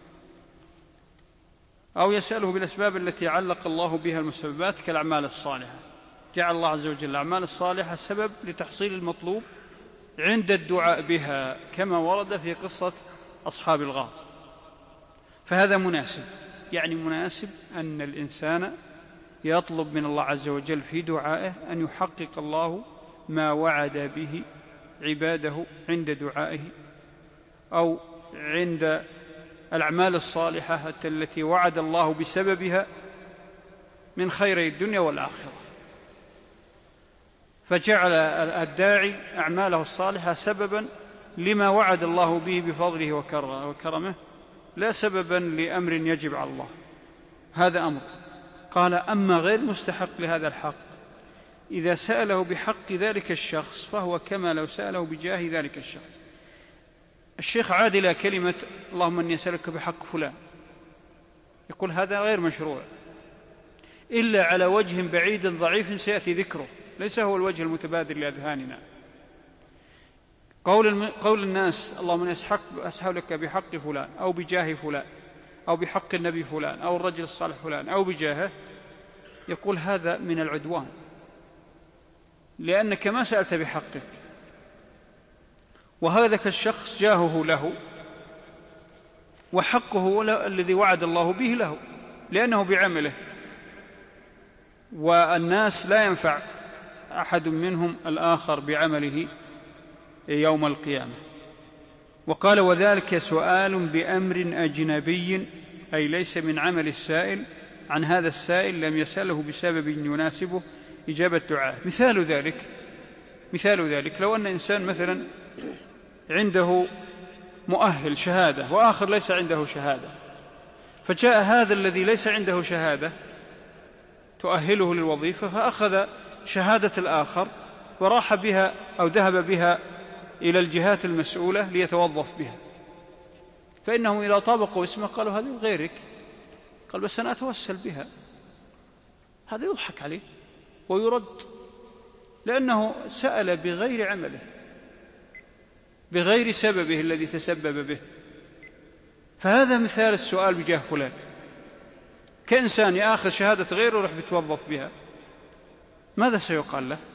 أو يسأله بالأسباب التي علق الله بها المسببات كالأعمال الصالحة. جعل الله عز وجل الأعمال الصالحة سبب لتحصيل المطلوب عند الدعاء بها، كما ورد في قصة أصحاب الغار. فهذا مناسب، يعني مناسب أن الإنسان يطلب من الله عز وجل في دعائه أن يحقق الله ما وعد به عباده عند دعائه، أو عند الأعمال الصالحة التي وعد الله بسببها من خيري الدنيا والآخرة. فجعل الداعي أعماله الصالحة سببا لما وعد الله به بفضله وكرمه، لا سببا لأمر يجب على الله. هذا أمر. قال: أما غير مستحق لهذا الحق إذا سأله بحق ذلك الشخص فهو كما لو سأله بجاه ذلك الشخص. الشيخ عاد إلى كلمة اللهم أني أسألك بحق فلان، يقول هذا غير مشروع إلا على وجه بعيد ضعيف سيأتي ذكره، ليس هو الوجه المتبادل لأذهاننا. قول, الم... قول الناس اللهم أني أسألك بحق فلان أو بجاه فلان أو بحق النبي فلان أو الرجل الصالح فلان أو بجاهه، يقول هذا من العدوان، لأنك ما سألت بحقك، وهذا الشخص جاهه له وحقه الذي وعد الله به له، لأنه بعمله، والناس لا ينفع أحد منهم الآخر بعمله يوم القيامة. وقال: وذلك سؤال بأمر أجنبي، أي ليس من عمل السائل، عن هذا السائل لم يسأله بسبب يناسبه إجابة دعاء. مثال ذلك مثال ذلك لو أن إنسان مثلا عنده مؤهل شهادة وآخر ليس عنده شهادة، فجاء هذا الذي ليس عنده شهادة تؤهله للوظيفة فأخذ شهادة الآخر وراح بها أو ذهب بها إلى الجهات المسؤولة ليتوظف بها، فإنهم إذا طابقوا اسمه قالوا هذه غيرك، قال بس أنا أتوسل بها، هذا يضحك عليه ويرد، لأنه سأل بغير عمله، بغير سببه الذي تسبب به. فهذا مثال السؤال بجاه فلان، كإنسان يأخذ شهادة غيره ويروح بيتوظف بها، ماذا سيقال له؟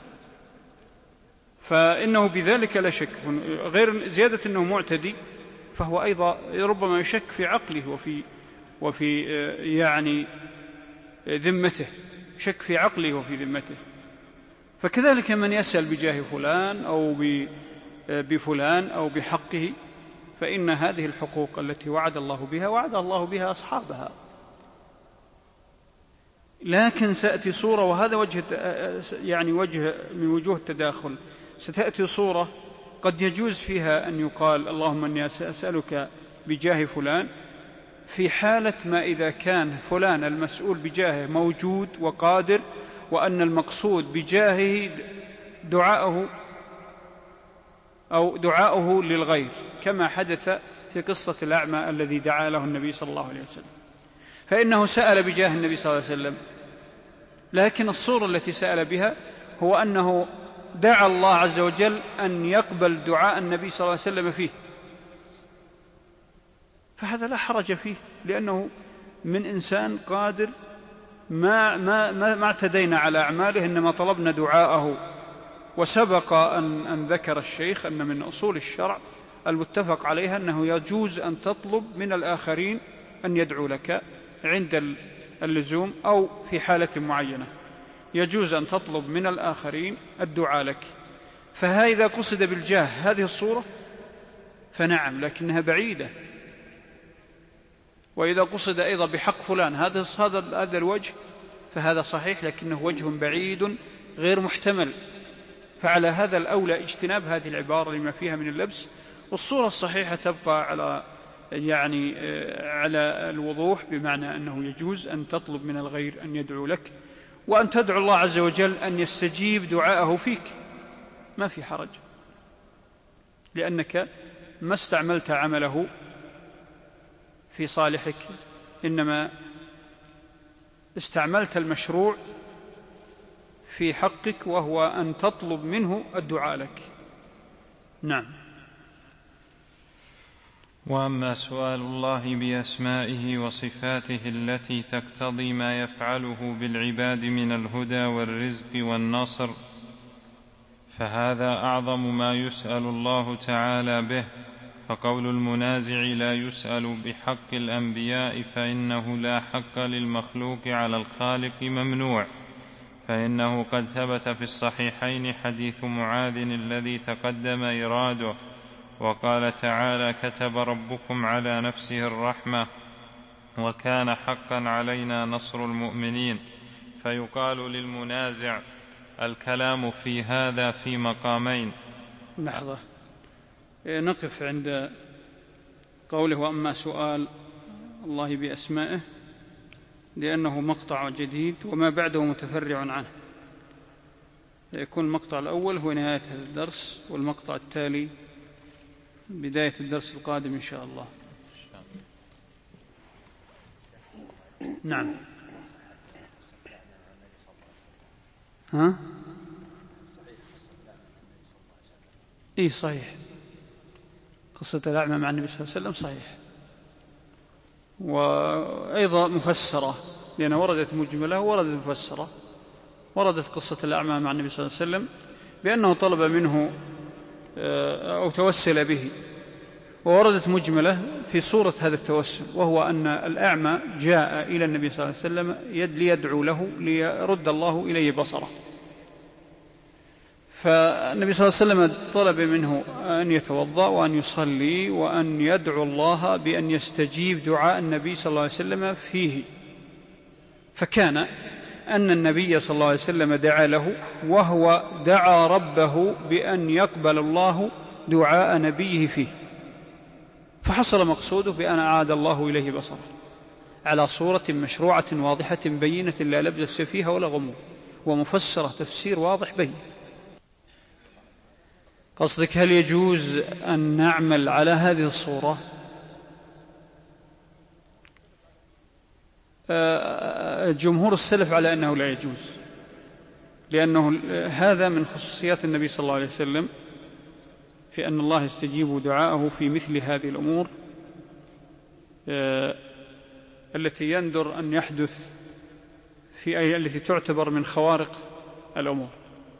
فإنه بذلك لا شك، غير زيادة أنه معتدي، فهو أيضا ربما يشك في عقله وفي وفي يعني ذمته، شك في عقله وفي ذمته. فكذلك من يسأل بجاه فلان أو بفلان أو بحقه، فإن هذه الحقوق التي وعد الله بها وعد الله بها أصحابها. لكن سأتي صورة، وهذا وجه يعني وجه من وجوه التداخل، ستأتي صورة قد يجوز فيها أن يقال اللهم أني أسألك بجاه فلان، في حالة ما إذا كان فلان المسؤول بجاهه موجود وقادر، وأن المقصود بجاهه دعاءه أو دعاؤه للغير، كما حدث في قصة الأعمى الذي دعا له النبي صلى الله عليه وسلم، فإنه سأل بجاه النبي صلى الله عليه وسلم، لكن الصورة التي سأل بها هو أنه دعا الله عز وجل أن يقبل دعاء النبي صلى الله عليه وسلم فيه، فهذا لا حرج فيه، لأنه من إنسان قادر، ما, ما, ما, ما اعتدينا على أعماله، إنما طلبنا دعاءه. وسبق أن, أن ذكر الشيخ أن من أصول الشرع المتفق عليها أنه يجوز أن تطلب من الآخرين أن يدعوا لك عند اللزوم أو في حالة معينة، يجوز أن تطلب من الآخرين الدعاء لك. فهذا قصد بالجاه هذه الصورة فنعم، لكنها بعيدة. وإذا قصد أيضا بحق فلان هذا هذا الوجه فهذا صحيح، لكنه وجه بعيد غير محتمل. فعلى هذا الأولى اجتناب هذه العبارة لما فيها من اللبس، والصورة الصحيحة تبقى على يعني على الوضوح، بمعنى أنه يجوز أن تطلب من الغير أن يدعو لك، وأن تدعو الله عز وجل أن يستجيب دعاءه فيك، ما في حرج، لأنك ما استعملت عمله في صالحك، إنما استعملت المشروع في حقك، وهو أن تطلب منه الدعاء لك. نعم. وأما سؤال الله بأسمائه وصفاته التي تقتضي ما يفعله بالعباد من الهدى والرزق والنصر، فهذا أعظم ما يسأل الله تعالى به. فقول المنازع لا يسأل بحق الأنبياء فإنه لا حق للمخلوق على الخالق ممنوع، فإنه قد ثبت في الصحيحين حديث معاذ الذي تقدم إراده، وقال تعالى كتب ربكم على نفسه الرحمة وكان حقا علينا نصر المؤمنين. فيقال للمنازع الكلام في هذا في مقامين. لحظة نقف عند قوله وأما سؤال الله بأسمائه، لأنه مقطع جديد وما بعده متفرع عنه، يكون المقطع الأول هو نهاية هذا الدرس، والمقطع التالي بداية الدرس القادم إن شاء الله. نعم. ها؟ إيه صحيح، قصة الأعمى مع النبي صلى الله عليه وسلم صحيح، وأيضا مفسرة، لأنها وردت مجملة ووردت مفسرة. وردت قصة الأعمى مع النبي صلى الله عليه وسلم بأنه طلب منه أو توسل به، ووردت مجملة في صورة هذا التوسل، وهو أن الأعمى جاء إلى النبي صلى الله عليه وسلم ليدعو له ليرد الله إليه بصره، فالنبي صلى الله عليه وسلم طلب منه أن يتوضأ وأن يصلي وأن يدعو الله بأن يستجيب دعاء النبي صلى الله عليه وسلم فيه. فكان أن النبي صلى الله عليه وسلم دعا له، وهو دعا ربه بأن يقبل الله دعاء نبيه فيه، فحصل مقصوده بأن أعاد الله إليه بصره على صورة مشروعة واضحة بينة لا لبس فيها ولا غموض، ومفسرة تفسير واضح بين. قصدك هل يجوز أن نعمل على هذه الصورة جمهور السلف على أنه لا يجوز، لأنه هذا من خصوصيات النبي صلى الله عليه وسلم في أن الله يستجيب دعاءه في مثل هذه الأمور التي يندر أن يحدث في أي التي تعتبر من خوارق الأمور.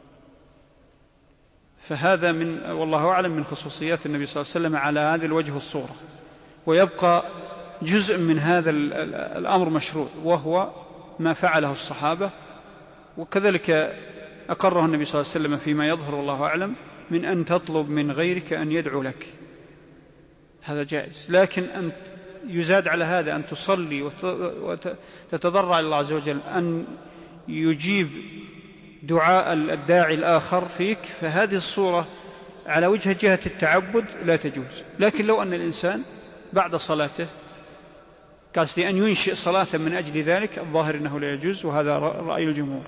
فهذا من والله أعلم من خصوصيات النبي صلى الله عليه وسلم على هذا الوجه الصورة. ويبقى جزء من هذا الأمر مشروع، وهو ما فعله الصحابة، وكذلك أقره النبي صلى الله عليه وسلم فيما يظهر والله أعلم من أن تطلب من غيرك أن يدعو لك، هذا جائز. لكن أن يزاد على هذا أن تصلي وتتضرع الله عز وجل أن يجيب دعاء الداعي الآخر فيك، فهذه الصورة على وجه جهة التعبد لا تجوز. لكن لو أن الإنسان بعد صلاته قصد أن ينشئ صلاة من أجل ذلك، الظاهر أنه لا يجوز، وهذا رأي الجمهور،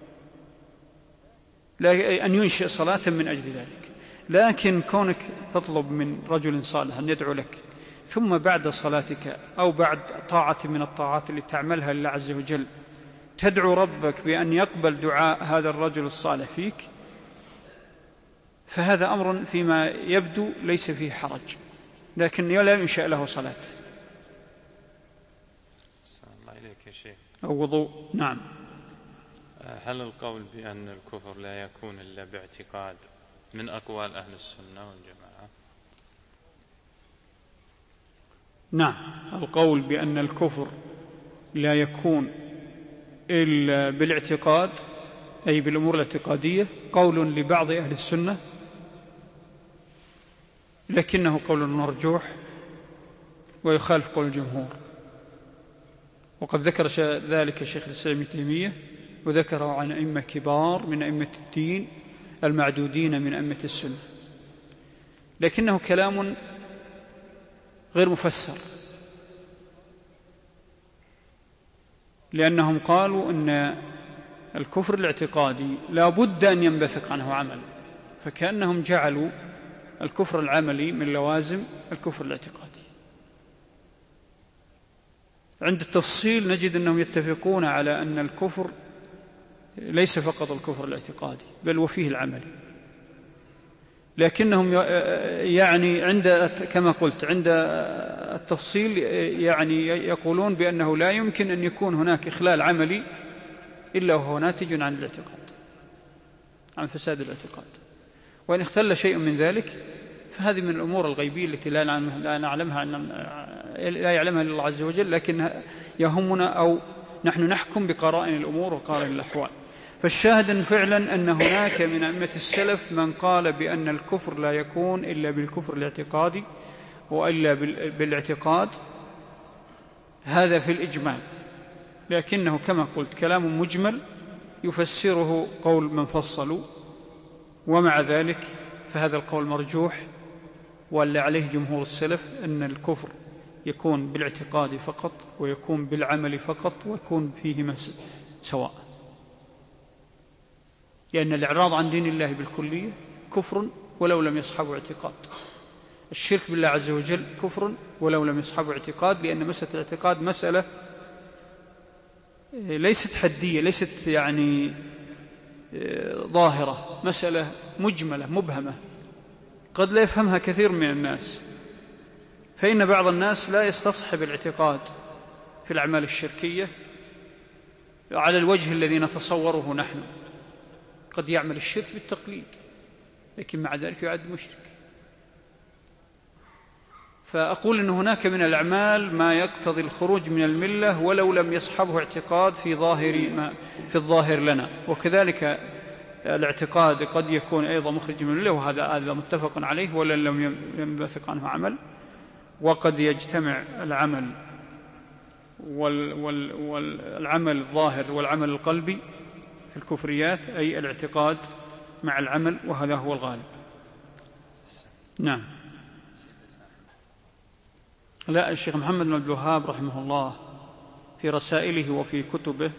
أن ينشئ صلاة من أجل ذلك. لكن كونك تطلب من رجل صالح أن يدعو لك ثم بعد صلاتك أو بعد طاعة من الطاعات اللي تعملها لله عز وجل تدعو ربك بأن يقبل دعاء هذا الرجل الصالح فيك، فهذا أمر فيما يبدو ليس فيه حرج، لكن لا ينشأ له صلاة الله إليك يا شيخ أو وضوء. نعم. هل القول بأن الكفر لا يكون إلا باعتقاد من أقوال أهل السنة والجماعة؟ نعم، القول بأن الكفر لا يكون إلا بالاعتقاد أي بالأمور الاعتقادية قول لبعض أهل السنة، لكنه قول مرجوح ويخالف قول الجمهور، وقد ذكر ذلك الشيخ الإسلام ابن تيمية، وذكره عن أئمة كبار من أئمة الدين المعدودين من أئمة السنة، لكنه كلام غير مفسر، لأنهم قالوا أن الكفر الاعتقادي لا بد أن ينبثق عنه عمل، فكأنهم جعلوا الكفر العملي من لوازم الكفر الاعتقادي. عند التفصيل نجد أنهم يتفقون على أن الكفر ليس فقط الكفر الاعتقادي بل وفيه العملي، لكنهم يعني عند كما قلت عند التفصيل يعني يقولون بأنه لا يمكن أن يكون هناك إخلال عملي إلا وهو ناتج عن الاعتقاد، عن فساد الاعتقاد، وإن اختل شيء من ذلك فهذه من الأمور الغيبية التي لا نعلمها لا يعلمها إلا الله عز وجل، لكن يهمنا أو نحن نحكم بقرائن الأمور وقرائن الأحوال. فالشاهد فعلا أن هناك من أئمة السلف من قال بأن الكفر لا يكون إلا بالكفر الاعتقادي وإلا بالاعتقاد، هذا في الإجمال، لكنه كما قلت كلام مجمل يفسره قول من فصلوا، ومع ذلك فهذا القول مرجوح، واللي عليه جمهور السلف أن الكفر يكون بالاعتقاد فقط ويكون بالعمل فقط ويكون فيهما سواء، لأن الإعراض عن دين الله بالكلية كفر ولو لم يصحبه اعتقاد، الشرك بالله عز وجل كفر ولو لم يصحبه اعتقاد، لأن مسألة الاعتقاد مسألة ليست حدية، ليست يعني ظاهرة، مسألة مجملة مبهمة قد لا يفهمها كثير من الناس، فإن بعض الناس لا يستصحب الاعتقاد في الأعمال الشركية على الوجه الذي نتصوره نحن، قد يعمل الشرك بالتقليد لكن مع ذلك يعد مشرك. فأقول أن هناك من الأعمال ما يقتضي الخروج من الملة ولو لم يصحبه اعتقاد في ظاهر ما في الظاهر لنا، وكذلك الاعتقاد قد يكون أيضا مخرج من الملة، وهذا هذا متفق عليه ولا لم ينبثق عنه عمل، وقد يجتمع العمل والعمل الظاهر والعمل القلبي في الكفريات، أي الاعتقاد مع العمل، وهذا هو الغالب. نعم. لا، الشيخ محمد بن عبد الوهاب رحمه الله في رسائله وفي كتبه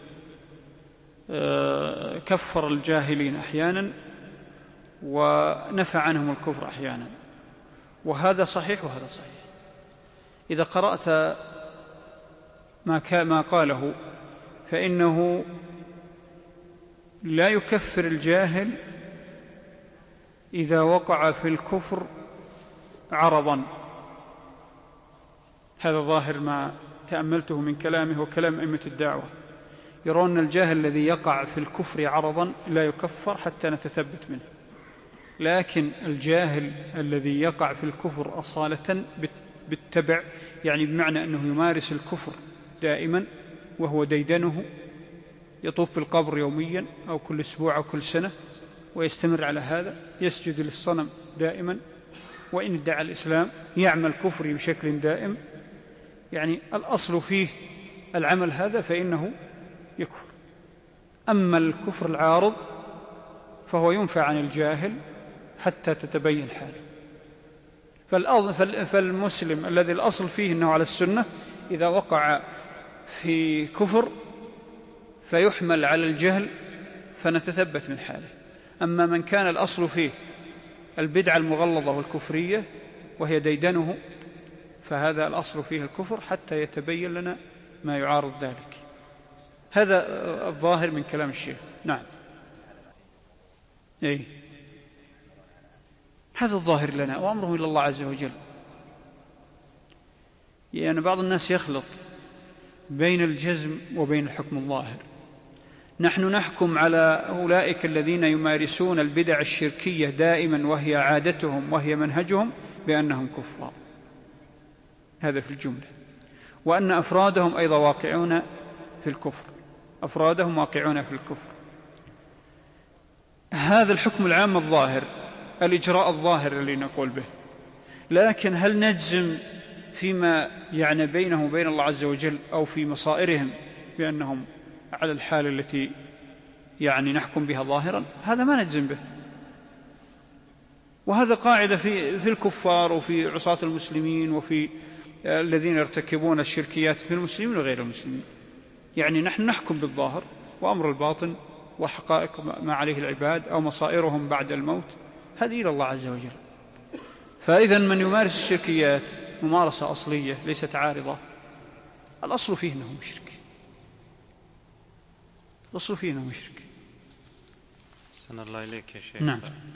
كفر الجاهلين أحيانا ونفى عنهم الكفر أحيانا، وهذا صحيح وهذا صحيح. إذا قرأت ما, ما قاله، فإنه لا يكفر الجاهل إذا وقع في الكفر عرضا. هذا ظاهر ما تأملته من كلامه وكلام أئمة الدعوة، يرون الجاهل الذي يقع في الكفر عرضا لا يكفر حتى نتثبت منه، لكن الجاهل الذي يقع في الكفر أصالة بالتبع، يعني بمعنى أنه يمارس الكفر دائما وهو ديدنه، يطوف في القبر يوميا أو كل أسبوع أو كل سنة ويستمر على هذا، يسجد للصنم دائما وإن ادعى الإسلام، يعمل كفري بشكل دائم، يعني الأصل فيه العمل هذا فإنه يكفر. أما الكفر العارض فهو ينفع عن الجاهل حتى تتبين حاله. فالمسلم الذي الأصل فيه أنه على السنة إذا وقع في كفر فيحمل على الجهل فنتثبت من حاله. أما من كان الأصل فيه البدعة المغلظة والكفرية وهي ديدنه فهذا الأصل فيه الكفر حتى يتبين لنا ما يعارض ذلك. هذا الظاهر من كلام الشيخ. نعم، إيه؟ هذا الظاهر لنا وأمره إلى الله عز وجل. يعني بعض الناس يخلط بين الجزم وبين الحكم الظاهر. نحن نحكم على أولئك الذين يمارسون البدع الشركية دائما وهي عادتهم وهي منهجهم بأنهم كفار، هذا في الجملة، وأن أفرادهم أيضا واقعون في الكفر، أفرادهم واقعون في الكفر. هذا الحكم العام الظاهر، الإجراء الظاهر اللي نقول به. لكن هل نجزم فيما يعني بينهم وبين الله عز وجل أو في مصائرهم بأنهم على الحال التي يعني نحكم بها ظاهرا؟ هذا ما نجزم به. وهذا قاعدة في في الكفار وفي عصاة المسلمين وفي الذين يرتكبون الشركيات في المسلمين وغير المسلمين. يعني نحن نحكم بالظاهر، وأمر الباطن وحقائق ما عليه العباد أو مصائرهم بعد الموت هذه إلى الله عز وجل. فإذا من يمارس الشركيات ممارسة أصلية ليست عارضة، الأصل فيه أنه مشرك، الأصل فيه أنه مشرك. أحسن الله إليك يا شيخ. نعم.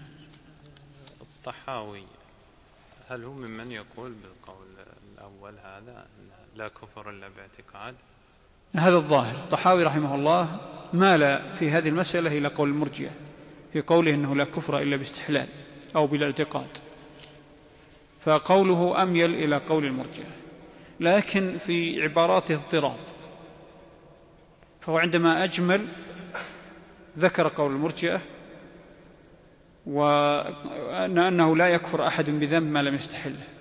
الطحاوي هل هو ممن يقول بالقول الأول هذا لا كفر إلا باعتقاد؟ هذا الظاهر. الطحاوي رحمه الله مال في هذه المسألة إلى قول المرجئة في قوله أنه لا كفر إلا باستحلال أو بالاعتقاد، فقوله أميل إلى قول المرجئة، لكن في عباراته اضطراب، فهو عندما أجمل ذكر قول المرجئة وأنه لا يكفر أحد بذنب ما لم يستحله،